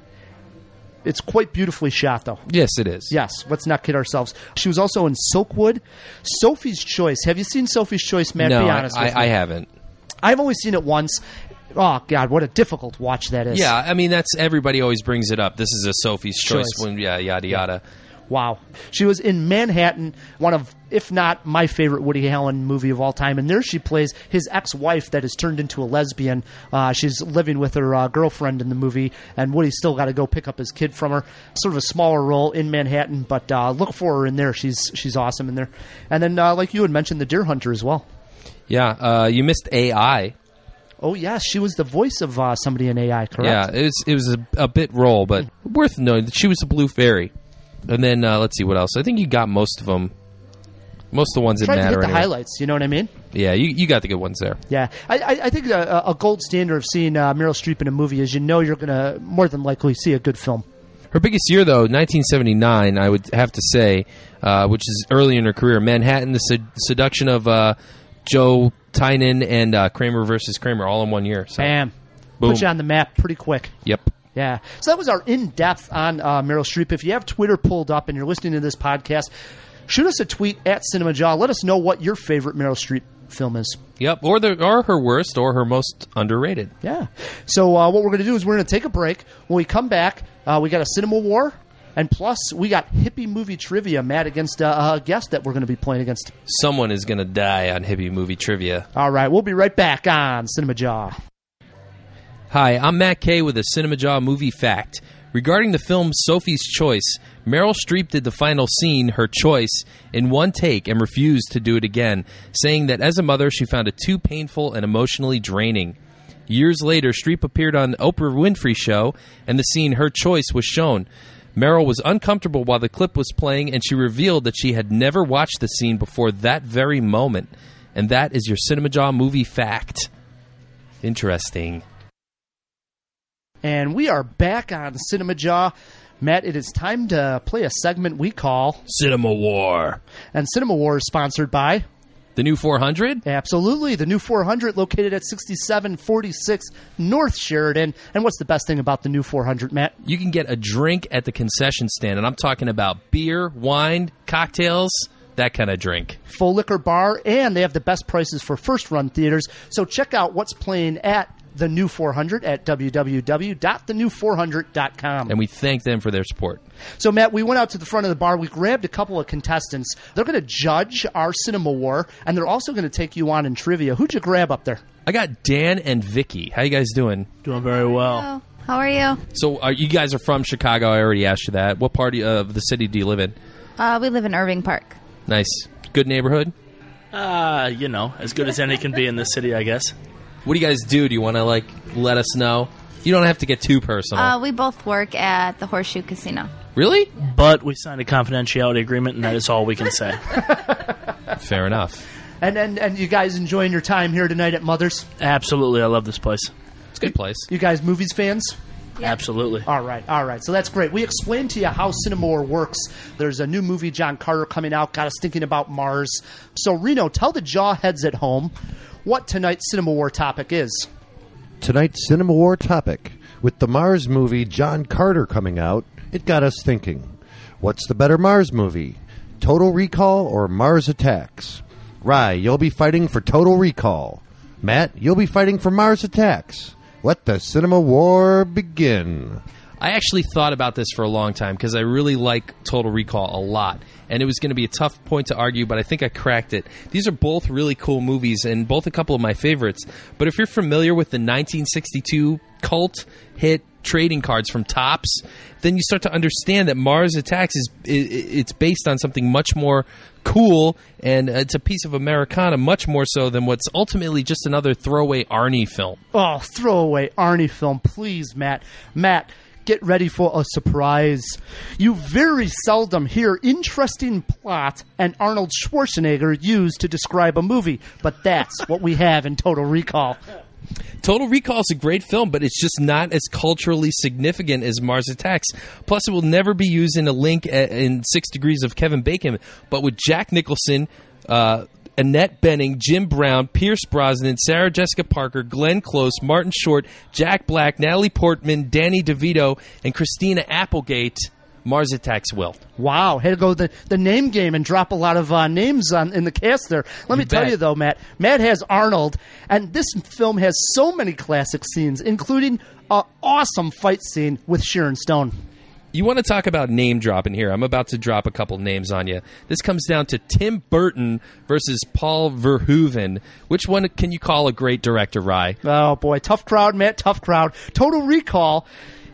Speaker 2: It's quite beautifully shot, though.
Speaker 1: Yes, it is.
Speaker 2: Yes, let's not kid ourselves. She was also in Silkwood. Sophie's Choice. Have you seen Sophie's Choice, Matt?
Speaker 1: No,
Speaker 2: Be
Speaker 1: I,
Speaker 2: honest
Speaker 1: I,
Speaker 2: with me.
Speaker 1: I haven't.
Speaker 2: I've only seen it once. Oh, God, what a difficult watch that is.
Speaker 1: Yeah, I mean, that's everybody always brings it up. This is a Sophie's Choice.
Speaker 2: Choice.
Speaker 1: When, yeah, yada, yada.
Speaker 2: Wow. She was in Manhattan, one of, if not my favorite Woody Allen movie of all time. And there she plays his ex-wife that has turned into a lesbian. Uh, she's living with her uh, girlfriend in the movie, and Woody's still got to go pick up his kid from her. Sort of a smaller role in Manhattan, but uh, look for her in there. She's she's awesome in there. And then, uh, like you had mentioned, The Deer Hunter as well.
Speaker 1: Yeah, uh, you missed A I.
Speaker 2: Oh, yes, she was the voice of uh, somebody in A I, correct?
Speaker 1: Yeah, it was, it was a, a bit role, but worth knowing that she was the Blue Fairy. And then, uh, let's see what else. I think you got most of them. Most of the ones that
Speaker 2: Try to hit
Speaker 1: matter
Speaker 2: the
Speaker 1: anyway.
Speaker 2: highlights. You know what I mean?
Speaker 1: Yeah, you you got the good ones there.
Speaker 2: Yeah, I, I, I think a, a gold standard of seeing uh, Meryl Streep in a movie is you know you're going to more than likely see a good film.
Speaker 1: Her biggest year, though, nineteen seventy-nine, I would have to say, uh, which is early in her career. Manhattan, the sed- seduction of uh, Joe Tynan and uh, Kramer versus Kramer, all in one year. So.
Speaker 2: Bam.
Speaker 1: Boom.
Speaker 2: Put you on the map pretty quick.
Speaker 1: Yep.
Speaker 2: Yeah. So that was our in-depth on uh, Meryl Streep. If you have Twitter pulled up and you're listening to this podcast, shoot us a tweet at CinemaJaw. Let us know what your favorite Meryl Streep film is.
Speaker 1: Yep, or the or her worst or her most underrated.
Speaker 2: Yeah. So uh, what we're going to do is we're going to take a break. When we come back, uh, we got a Cinema War, and plus we got hippie movie trivia, Matt, against uh, a guest that we're going to be playing against.
Speaker 1: Someone is going to die on hippie movie trivia.
Speaker 2: All right, we'll be right back on Cinema Jaw.
Speaker 1: Hi, I'm Matt Kay with a Cinema Jaw movie fact. Regarding the film Sophie's Choice, Meryl Streep did the final scene, her choice, in one take and refused to do it again, saying that as a mother she found it too painful and emotionally draining. Years later, Streep appeared on the Oprah Winfrey Show, and the scene, her choice, was shown. Meryl was uncomfortable while the clip was playing, and she revealed that she had never watched the scene before that very moment. And that is your Cinema Jaw movie fact. Interesting.
Speaker 2: And we are back on Cinema Jaw. Matt, it is time to play a segment we call
Speaker 1: Cinema War.
Speaker 2: And Cinema War is sponsored by
Speaker 1: The New four hundred?
Speaker 2: Absolutely. The New four hundred, located at sixty-seven forty-six North Sheridan. And what's the best thing about the New four hundred, Matt?
Speaker 1: You can get a drink at the concession stand, and I'm talking about beer, wine, cocktails, that kind of drink.
Speaker 2: Full liquor bar, and they have the best prices for first-run theaters. So check out what's playing at The New four hundred at w w w dot the new four hundred dot com.
Speaker 1: And we thank them for their support.
Speaker 2: So, Matt, we went out to the front of the bar. We grabbed a couple of contestants. They're going to judge our Cinema War, and they're also going to take you on in trivia. Who'd you grab up there?
Speaker 1: I got Dan and Vicky. How you guys doing?
Speaker 3: Doing very well.
Speaker 4: Hello. How are you?
Speaker 1: So uh, you guys are from Chicago. I already asked you that. What part of the city do you live in?
Speaker 4: Uh, we live in Irving Park.
Speaker 1: Nice. Good neighborhood?
Speaker 3: Uh, you know, as good as any can be in this city, I guess.
Speaker 1: What do you guys do? Do you want to, like, let us know? You don't have to get too personal.
Speaker 4: Uh, we both work at the Horseshoe Casino.
Speaker 1: Really?
Speaker 3: But we signed a confidentiality agreement, and that is all we can say.
Speaker 1: Fair enough.
Speaker 2: And, and and you guys enjoying your time here tonight at Mother's?
Speaker 3: Absolutely, I love this place.
Speaker 1: It's a good place.
Speaker 2: You guys movies fans?
Speaker 4: Yeah.
Speaker 3: Absolutely.
Speaker 2: All right, all right. So that's great. We explained to you how Cinema War works. There's a new movie, John Carter, coming out, got us thinking about Mars. So, Reno, tell the Jawheads at home what tonight's Cinema War topic is.
Speaker 5: Tonight's Cinema War topic. With the Mars movie John Carter coming out, it got us thinking. What's the better Mars movie? Total Recall or Mars Attacks? Rye, you'll be fighting for Total Recall. Matt, you'll be fighting for Mars Attacks. Let the Cinema War begin.
Speaker 1: I actually thought about this for a long time because I really like Total Recall a lot. And it was going to be a tough point to argue, but I think I cracked it. These are both really cool movies and both a couple of my favorites. But if you're familiar with the nineteen sixty-two cult hit trading cards from Topps, then you start to understand that Mars Attacks is it's based on something much more cool, and it's a piece of Americana much more so than what's ultimately just another throwaway Arnie film.
Speaker 2: Oh, throwaway Arnie film, please, Matt. Matt, get ready for a surprise. You very seldom hear interesting plot and Arnold Schwarzenegger used to describe a movie, but that's what we have in Total Recall.
Speaker 1: Total Recall is a great film, but it's just not as culturally significant as Mars Attacks. Plus, it will never be used in a link in Six Degrees of Kevin Bacon. But with Jack Nicholson, uh, Annette Bening, Jim Brown, Pierce Brosnan, Sarah Jessica Parker, Glenn Close, Martin Short, Jack Black, Natalie Portman, Danny DeVito, and Christina Applegate, Mars Attacks will.
Speaker 2: Wow, had to go the, the name game and drop a lot of uh, names on in the cast there. Let
Speaker 1: You
Speaker 2: me tell
Speaker 1: bet.
Speaker 2: you, though, Matt. Matt has Arnold, and this film has so many classic scenes, including an awesome fight scene with Sharon Stone.
Speaker 1: You want to talk about name dropping here? I'm about to drop a couple names on you. This comes down to Tim Burton versus Paul Verhoeven. Which one can you call a great director, Rye?
Speaker 2: Oh, boy, tough crowd, Matt, tough crowd. Total Recall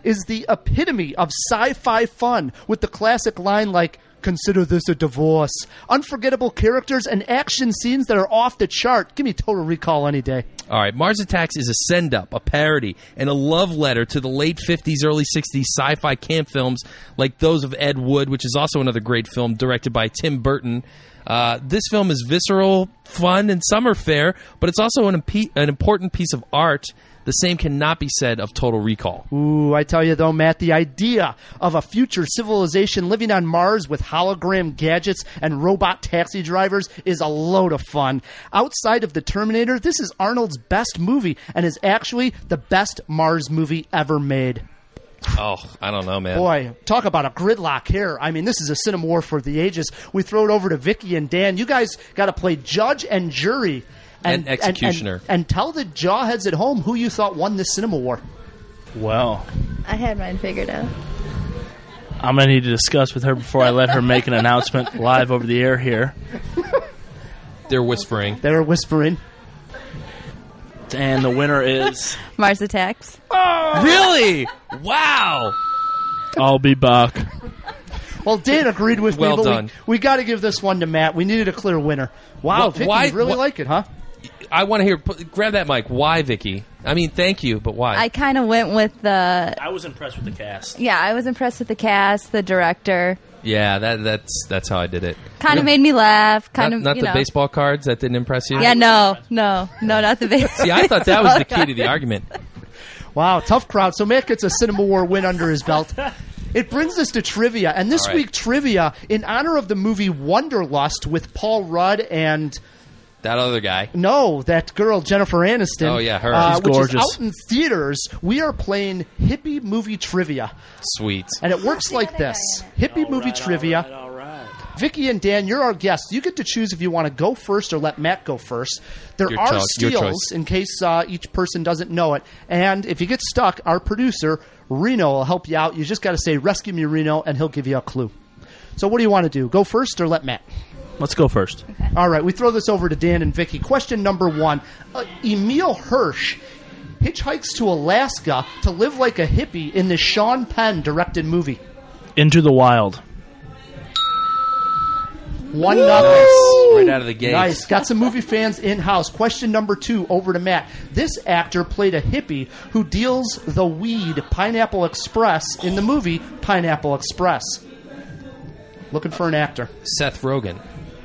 Speaker 2: is the epitome of sci-fi fun with the classic line like, "Consider this a divorce." Unforgettable characters and action scenes that are off the chart. Give me Total Recall any day.
Speaker 1: All right, Mars Attacks is a send-up, a parody, and a love letter to the late fifties, early sixties sci-fi camp films like those of Ed Wood, which is also another great film directed by Tim Burton. Uh, this film is visceral, fun, and summer fare, but it's also an, impe- an important piece of art. The same cannot be said of Total Recall.
Speaker 2: Ooh, I tell you though, Matt, the idea of a future civilization living on Mars with hologram gadgets and robot taxi drivers is a load of fun. Outside of The Terminator, this is Arnold's best movie and is actually the best Mars movie ever made.
Speaker 1: Oh, I don't know, man.
Speaker 2: Boy, talk about a gridlock here. I mean, this is a cinema war for the ages. We throw it over to Vicky and Dan. You guys got to play judge and jury.
Speaker 1: And, and executioner.
Speaker 2: And, and, and tell the jawheads at home who you thought won this cinema war.
Speaker 3: Well,
Speaker 4: I had mine figured out.
Speaker 3: I'm going to need to discuss with her before I let her make an announcement live over the air here.
Speaker 1: They're whispering.
Speaker 2: They're whispering.
Speaker 3: And the winner is...
Speaker 4: Mars Attacks.
Speaker 1: Really? Wow.
Speaker 3: I'll be back.
Speaker 2: Well, Dan agreed with
Speaker 1: Well
Speaker 2: me, but
Speaker 1: done.
Speaker 2: we, we got to give this one to Matt. We needed a clear winner. Wow,
Speaker 1: Well,
Speaker 2: Vicky,
Speaker 1: why-
Speaker 2: you really
Speaker 1: wh-
Speaker 2: like it, huh?
Speaker 1: I want to hear... Put, grab that mic. Why, Vicky? I mean, thank you, but why?
Speaker 4: I kind of went with the...
Speaker 3: I was impressed with the cast.
Speaker 4: Yeah, I was impressed with the cast, the director.
Speaker 1: yeah, that, that's that's how I did it.
Speaker 4: Kind of made me laugh. Kind
Speaker 1: not
Speaker 4: of,
Speaker 1: not
Speaker 4: you
Speaker 1: the
Speaker 4: know.
Speaker 1: baseball cards that didn't impress you?
Speaker 4: Yeah, no, no, no, not the baseball.
Speaker 1: See, I thought that was the key to the argument.
Speaker 2: Wow, tough crowd. So Matt gets a Cinema War win under his belt. It brings us to trivia. And this
Speaker 1: All right.
Speaker 2: week, trivia, in honor of the movie Wanderlust with Paul Rudd and...
Speaker 1: That other guy.
Speaker 2: No, that girl, Jennifer Aniston.
Speaker 1: Oh, yeah, her.
Speaker 2: Uh,
Speaker 3: She's
Speaker 2: which
Speaker 3: gorgeous.
Speaker 2: is out in theaters. We are playing hippie movie trivia.
Speaker 1: Sweet.
Speaker 2: And it works like this. Hippie movie trivia.
Speaker 3: All right, all right.
Speaker 2: Vicky and Dan, you're our guests. You get to choose if you want to go first or let Matt go first. There
Speaker 1: Your
Speaker 2: are
Speaker 1: cho- your
Speaker 2: steals
Speaker 1: choice.
Speaker 2: in case uh, each person doesn't know it. And if you get stuck, our producer, Reno, will help you out. You just got to say, "Rescue me, Reno," and he'll give you a clue. So what do you want to do? Go first or let Matt?
Speaker 3: Let's go first.
Speaker 2: All right, we throw this over to Dan and Vicky. Question number one. Uh, Emil Hirsch hitchhikes to Alaska to live like a hippie in the Sean Penn directed movie.
Speaker 3: Into the Wild.
Speaker 2: One nothing.
Speaker 1: Right out of the gate.
Speaker 2: Nice. Got some movie fans in-house. Question number two, over to Matt. This actor played a hippie who deals the weed Pineapple Express in the movie Pineapple Express. Looking for an actor.
Speaker 1: Seth Rogen.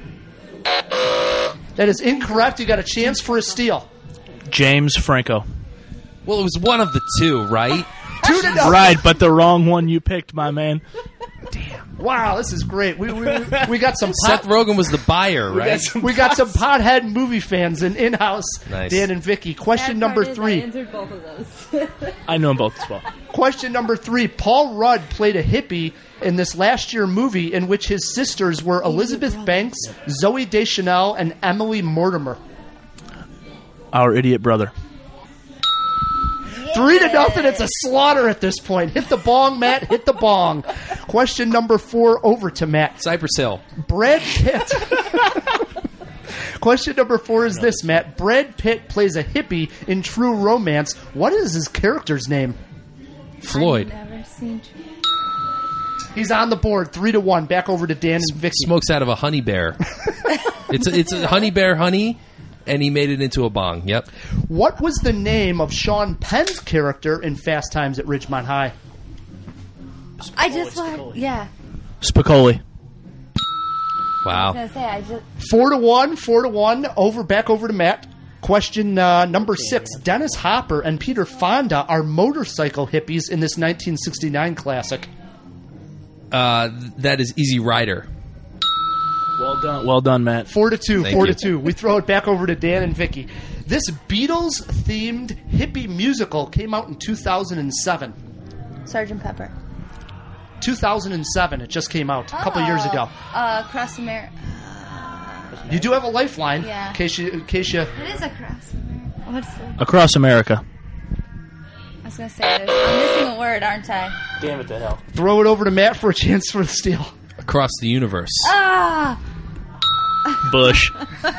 Speaker 2: That is incorrect. You got a chance for a steal.
Speaker 3: James Franco.
Speaker 1: Well, it was one of the two, right?
Speaker 2: Two to nothing.
Speaker 3: Right, but the wrong one you picked, my man.
Speaker 2: Wow, this is great. We we, we got some
Speaker 1: Seth
Speaker 2: pot,
Speaker 1: Rogen was the buyer, right?
Speaker 2: we got some pothead movie fans in in-house.
Speaker 1: Nice.
Speaker 2: Dan and Vicky. Question number three.
Speaker 4: answered both of those.
Speaker 3: I know them both as well.
Speaker 2: Question number three. Paul Rudd played a hippie in this last year movie in which his sisters were Elizabeth Banks, Zoe Deschanel, and Emily Mortimer.
Speaker 3: Our idiot brother.
Speaker 2: Three to nothing. It's a slaughter at this point. Hit the bong, Matt. Hit the bong. Question number four, over to Matt.
Speaker 1: Cypress Hill.
Speaker 2: Brad Pitt. Question number four is this, Matt. Brad Pitt plays a hippie in True Romance. What is his character's name?
Speaker 1: Floyd.
Speaker 4: I've never seen.
Speaker 2: He's on the board. Three to one. Back over to Dan and Vicky.
Speaker 1: Smokes out of a honey bear. it's a, it's a honey bear honey, and he made it into a bong. Yep.
Speaker 2: What was the name of Sean Penn's character in Fast Times at Ridgemont High?
Speaker 4: I just want. Yeah.
Speaker 3: Spicoli.
Speaker 1: Wow.
Speaker 4: I was gonna say I just.
Speaker 2: Four to one. Four to one. Over. Back over to Matt. Question uh, number six. Dennis Hopper and Peter Fonda are motorcycle hippies in this nineteen sixty-nine classic.
Speaker 1: Uh, that is Easy Rider.
Speaker 3: Well done. Well done, Matt.
Speaker 2: Four to two.
Speaker 1: Thank
Speaker 2: four
Speaker 1: you.
Speaker 2: to two. We throw it back over to Dan and Vicky. This Beatles-themed hippie musical came out in two thousand seven.
Speaker 4: Sergeant Pepper.
Speaker 2: two thousand seven. It just came out a couple years ago.
Speaker 4: Uh, Across America.
Speaker 2: You do have a lifeline.
Speaker 4: Yeah.
Speaker 2: In case you, in case you.
Speaker 4: What is Across America? What's the?
Speaker 3: Across America.
Speaker 4: I was gonna say. there's- I'm missing a word, aren't I?
Speaker 3: Damn it to hell.
Speaker 2: Throw it over to Matt for a chance for the steal.
Speaker 1: Across the Universe.
Speaker 4: Ah.
Speaker 3: Bush.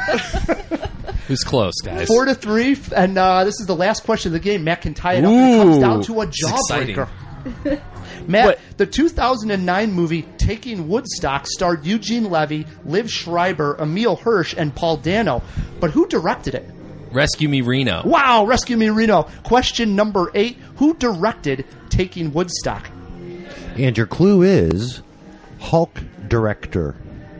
Speaker 1: Who's close, guys?
Speaker 2: Four to three, and uh, this is the last question of the game. Matt can tie it up. And it comes
Speaker 1: Ooh,
Speaker 2: down to a
Speaker 1: it's exciting.
Speaker 2: jawbreaker. Matt,
Speaker 3: What?
Speaker 2: the two thousand nine movie Taking Woodstock starred Eugene Levy, Liv Schreiber, Emil Hirsch, and Paul Dano. But who directed it?
Speaker 1: Rescue Me, Reno.
Speaker 2: Wow, Rescue Me, Reno. Question number eight. Who directed Taking Woodstock?
Speaker 5: And your clue is Hulk director.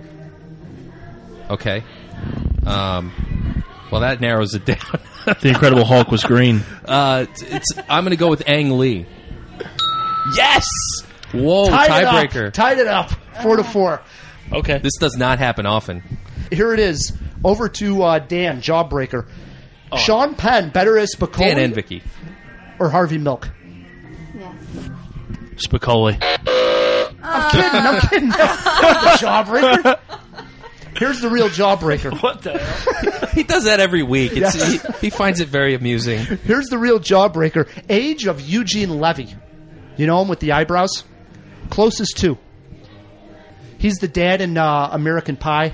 Speaker 1: Okay. Um, well, that narrows it down.
Speaker 3: The Incredible Hulk was green.
Speaker 1: uh, it's, it's, I'm going to go with Ang Lee. Yes! Whoa,
Speaker 2: Tied it
Speaker 1: tiebreaker.
Speaker 2: up. Tied it up. Four to four.
Speaker 3: Okay.
Speaker 1: This does not happen often.
Speaker 2: Here it is. Over to uh, Dan, Jawbreaker. Sean Penn, better as Spicoli
Speaker 1: Dan and Vicky.
Speaker 2: or Harvey Milk?
Speaker 4: Yeah.
Speaker 3: Spicoli.
Speaker 2: I'm kidding. I'm kidding. That was the Jawbreaker. Here's the real Jawbreaker.
Speaker 3: What the hell?
Speaker 1: He does that every week. It's,
Speaker 2: Yes.
Speaker 1: he, he finds it very amusing.
Speaker 2: Here's the real Jawbreaker. Age of Eugene Levy. You know him with the eyebrows? Closest to. He's the dad in uh, American Pie.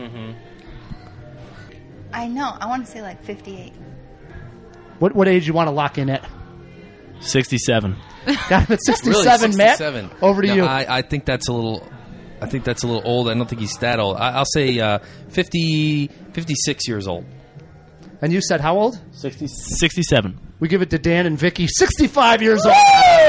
Speaker 4: I know. I want to say like fifty-eight.
Speaker 2: What what age you want to lock in at?
Speaker 3: sixty-seven.
Speaker 2: Got him at sixty-seven,
Speaker 1: Really,
Speaker 2: Matt.
Speaker 1: sixty-seven.
Speaker 2: Over to
Speaker 1: No,
Speaker 2: you.
Speaker 1: I, I think that's a little. I think that's a little old. I don't think he's that old. I, I'll say uh, fifty, fifty-six years old.
Speaker 2: And you said how old?
Speaker 3: sixty, sixty-seven.
Speaker 2: We give it to Dan and Vicky. sixty-five years old.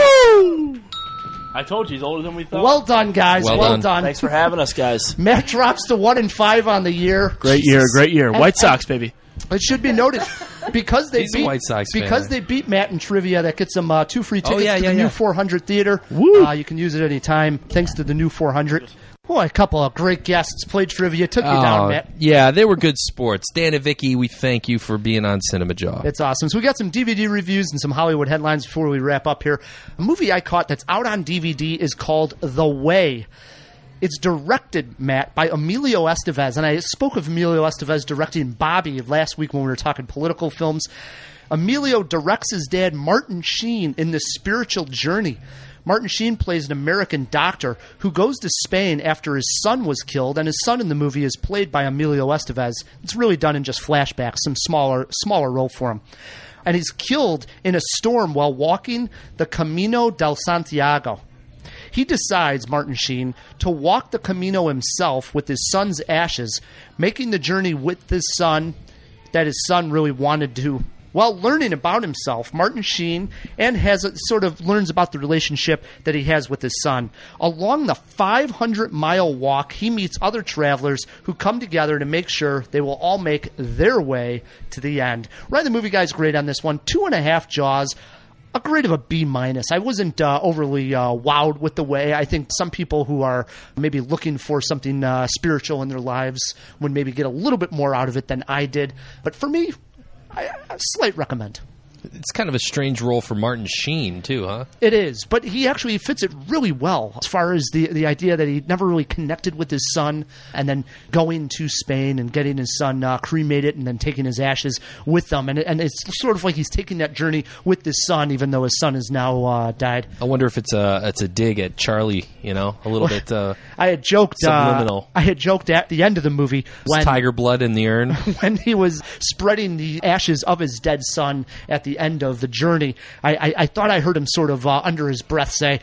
Speaker 3: I told you he's older than we thought.
Speaker 2: Well done, guys. Well,
Speaker 1: Well
Speaker 2: done.
Speaker 1: done.
Speaker 3: Thanks for having us, guys.
Speaker 2: Matt drops to one and five on the year.
Speaker 3: Great year,
Speaker 2: Jesus.
Speaker 3: great year.
Speaker 2: And-
Speaker 3: White
Speaker 2: and-
Speaker 3: Sox, baby.
Speaker 2: It should be noted because they
Speaker 1: He's a
Speaker 2: beat
Speaker 1: White Sox fan.
Speaker 2: because they beat Matt in trivia. That gets them uh, two free tickets
Speaker 1: Oh, yeah,
Speaker 2: to
Speaker 1: yeah,
Speaker 2: the
Speaker 1: yeah.
Speaker 2: new four hundred theater.
Speaker 3: Woo.
Speaker 2: Uh, you can use it any time thanks to the new four hundred. Boy, a couple of great guests played trivia. Took you down,
Speaker 1: Oh,
Speaker 2: Matt.
Speaker 1: yeah, they were good sports. Dan and Vicky, we thank you for being on Cinema Jaw.
Speaker 2: It's awesome. So we got some D V D reviews and some Hollywood headlines before we wrap up here. A movie I caught that's out on D V D is called The Way. It's directed, Matt, by Emilio Estevez. And I spoke of Emilio Estevez directing Bobby last week when we were talking political films. Emilio directs his dad, Martin Sheen, in The Spiritual Journey. Martin Sheen plays an American doctor who goes to Spain after his son was killed, and his son in the movie is played by Emilio Estevez. It's really done in just flashbacks, some smaller smaller role for him. And he's killed in a storm while walking the Camino del Santiago. He decides, Martin Sheen, to walk the Camino himself with his son's ashes, making the journey with his son that his son really wanted to. While learning about himself, Martin Sheen and has a, sort of learns about the relationship that he has with his son. Along the five hundred mile walk, he meets other travelers who come together to make sure they will all make their way to the end. Ryan, the movie guy's great on this one. Two and a half Jaws. A grade of a B minus. I wasn't uh, overly uh, wowed with the way. I think some people who are maybe looking for something uh, spiritual in their lives would maybe get a little bit more out of it than I did. But for me, I, a slight recommend.
Speaker 1: It's kind of a strange role for Martin Sheen, too, huh?
Speaker 2: It is, but he actually fits it really well as far as the the idea that he never really connected with his son, and then going to Spain and getting his son uh, cremated and then taking his ashes with them. And, and it's sort of like he's taking that journey with his son, even though his son has now uh, died.
Speaker 1: I wonder if it's a it's a dig at Charlie, you know, a little bit uh,
Speaker 2: I had joked
Speaker 1: Subliminal.
Speaker 2: Uh, I had joked at the end of the movie when
Speaker 1: tiger blood in the urn.
Speaker 2: when he was spreading the ashes of his dead son at the end of the journey. I, I, I thought I heard him sort of uh, under his breath say,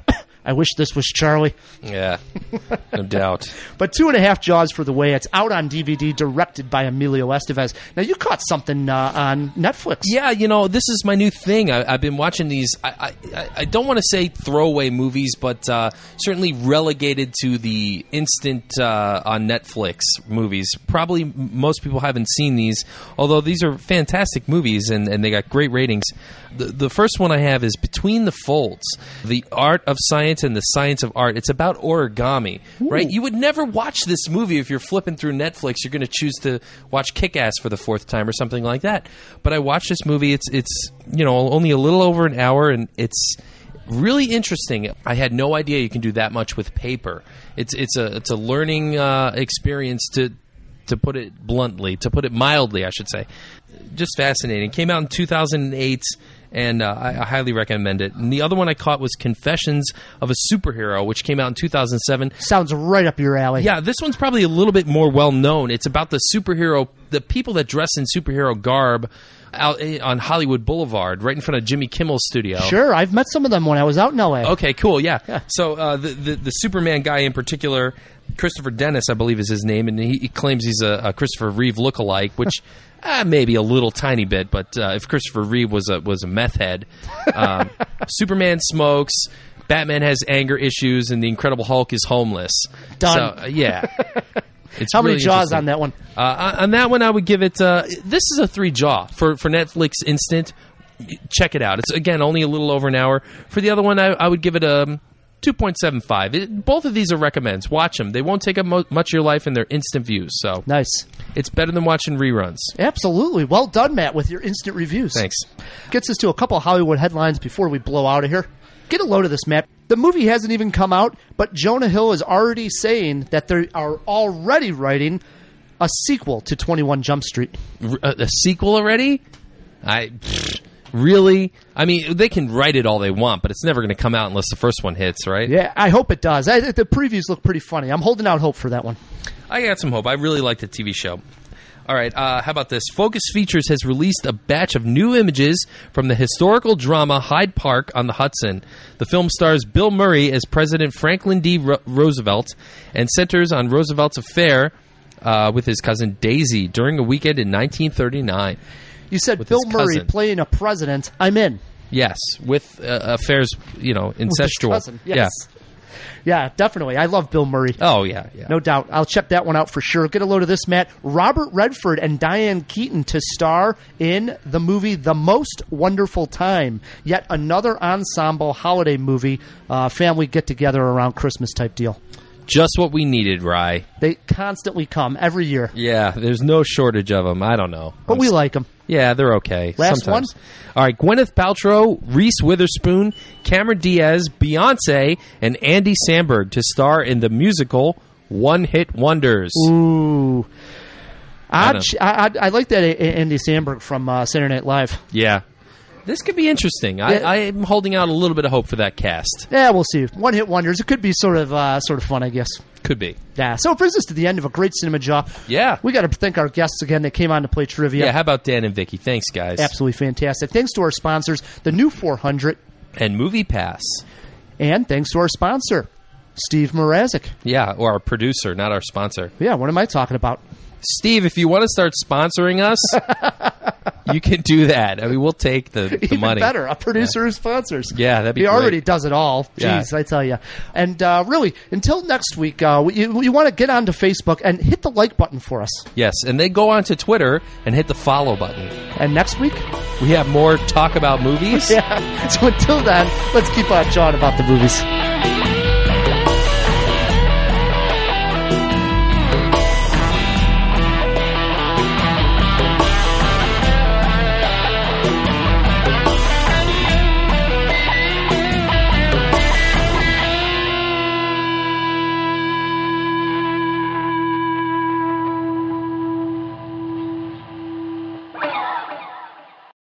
Speaker 2: I wish this was Charlie.
Speaker 1: Yeah, no doubt.
Speaker 2: But Two and a Half Jaws for the Way. It's out on D V D, directed by Emilio Estevez. Now, you caught something uh, on Netflix.
Speaker 1: Yeah, you know, this is my new thing. I, I've been watching these. I, I, I don't want to say throwaway movies, but uh, certainly relegated to the instant uh, on Netflix movies. Probably m- most people haven't seen these, although these are fantastic movies and, and they got great ratings. The, the first one I have is Between the Folds, The Art of Science and the Science of Art. It's about origami, right? You would never watch this movie if you're flipping through Netflix. You're going to choose to watch Kick-Ass for the fourth time or something like that. But I watched this movie. It's, it's you know, only a little over an hour, and it's really interesting. I had no idea you can do that much with paper. It's it's a it's a learning uh, experience, to to put it bluntly, to put it mildly, I should say. Just fascinating. Came out in two thousand eight, and uh, I, I highly recommend it. And the other one I caught was Confessions of a Superhero, which came out in two thousand seven.
Speaker 2: Sounds right up your alley.
Speaker 1: Yeah, this one's probably a little bit more well known. It's about the superhero the people that dress in superhero garb out on Hollywood Boulevard, right in front of Jimmy Kimmel's studio.
Speaker 2: Sure, I've met some of them when I was out in L A.
Speaker 1: Okay, cool, yeah.
Speaker 2: Yeah.
Speaker 1: So uh, the, the the Superman guy in particular, Christopher Dennis, I believe is his name, and he, he claims he's a, a Christopher Reeve lookalike, which uh, maybe a little tiny bit, but uh, if Christopher Reeve was a was a meth head, um, Superman smokes. Batman has anger issues, and the Incredible Hulk is homeless.
Speaker 2: Done.
Speaker 1: So, uh, yeah. It's
Speaker 2: How
Speaker 1: really
Speaker 2: many jaws
Speaker 1: interesting.
Speaker 2: on that one?
Speaker 1: Uh, on that one, I would give it. Uh, this is a three jaw for for Netflix Instant. Check it out. It's again only a little over an hour. For the other one, I, I would give it a two point seven five. It, both of these are recommends. Watch them. They won't take up mo- much of your life, and they're instant views. So
Speaker 2: Nice.
Speaker 1: it's better than watching reruns.
Speaker 2: Absolutely. Well done, Matt, with your instant reviews.
Speaker 1: Thanks.
Speaker 2: Gets us to a couple of Hollywood headlines before we blow out of here. Get a load of this, Matt. The movie hasn't even come out, but Jonah Hill is already saying that they are already writing a sequel to twenty-one Jump Street.
Speaker 1: R- a, a sequel already? I pfft, really? I mean, they can write it all they want, but it's never going to come out unless the first one hits, right?
Speaker 2: Yeah, I hope it does. I, the previews look pretty funny. I'm holding out hope for that one.
Speaker 1: I got some hope. I really like the T V show. All right, uh, how about this? Focus Features has released a batch of new images from the historical drama Hyde Park on the Hudson. The film stars Bill Murray as President Franklin D. Ro- Roosevelt and centers on Roosevelt's affair uh, with his cousin Daisy during a weekend in nineteen thirty-nine.
Speaker 2: You said
Speaker 1: With
Speaker 2: Bill
Speaker 1: his
Speaker 2: Murray
Speaker 1: cousin.
Speaker 2: playing a president. I'm in.
Speaker 1: Yes, with uh, affairs, you know,
Speaker 2: With his
Speaker 1: incestual.
Speaker 2: cousin. Yes. Yeah, definitely. I love Bill Murray.
Speaker 1: Yeah. Oh, yeah, yeah.
Speaker 2: No doubt. I'll check that one out for sure. Get a load of this, Matt. Robert Redford and Diane Keaton to star in the movie The Most Wonderful Time. Yet another ensemble holiday movie, uh, family get-together around Christmas type deal.
Speaker 1: Just what we needed, Rye.
Speaker 2: They constantly come every year,
Speaker 1: Yeah, there's no shortage of them. I don't know.
Speaker 2: but
Speaker 1: I'm
Speaker 2: we
Speaker 1: s-
Speaker 2: like them.
Speaker 1: Yeah, they're okay.
Speaker 2: Last
Speaker 1: Sometimes. All right, Gwyneth Paltrow, Reese Witherspoon, Cameron Diaz, Beyonce, and Andy Samberg to star in the musical One Hit Wonders.
Speaker 2: Ooh.
Speaker 1: I
Speaker 2: I'd,
Speaker 1: know.
Speaker 2: ch- I, I'd, I like that A- A- Andy Samberg from uh, Saturday Night Live.
Speaker 1: Yeah. This could be interesting. I,
Speaker 2: Yeah.
Speaker 1: I'm holding out a little bit of hope for that cast.
Speaker 2: Yeah, we'll see. One hit wonders. It could be sort of uh, sort of fun, I guess.
Speaker 1: Could be.
Speaker 2: Yeah. So it brings us to the end of a great Cinema Jaw.
Speaker 1: Yeah.
Speaker 2: We got to thank our guests again that came on to play trivia.
Speaker 1: Yeah, how about Dan and Vicky? Thanks, guys.
Speaker 2: Absolutely fantastic. Thanks to our sponsors, the new four hundred,
Speaker 1: And Movie Pass.
Speaker 2: and thanks to our sponsor, Steve Mrazek.
Speaker 1: Yeah, or our producer, not our sponsor.
Speaker 2: Yeah, what am I talking about?
Speaker 1: Steve, if you want to start sponsoring us, you can do that. I mean, we'll take the, the
Speaker 2: Even
Speaker 1: money.
Speaker 2: better, a producer who sponsors.
Speaker 1: Yeah, that'd be
Speaker 2: He
Speaker 1: great.
Speaker 2: already does it all. Jeez,
Speaker 1: Yeah.
Speaker 2: I tell you. And uh, really, until next week, uh, you, you want to get onto Facebook and hit the like button for us.
Speaker 1: Yes, and then go on to Twitter and hit the follow button.
Speaker 2: And next week,
Speaker 1: We have more talk about movies.
Speaker 2: yeah. So until then, let's keep on jawing about the movies.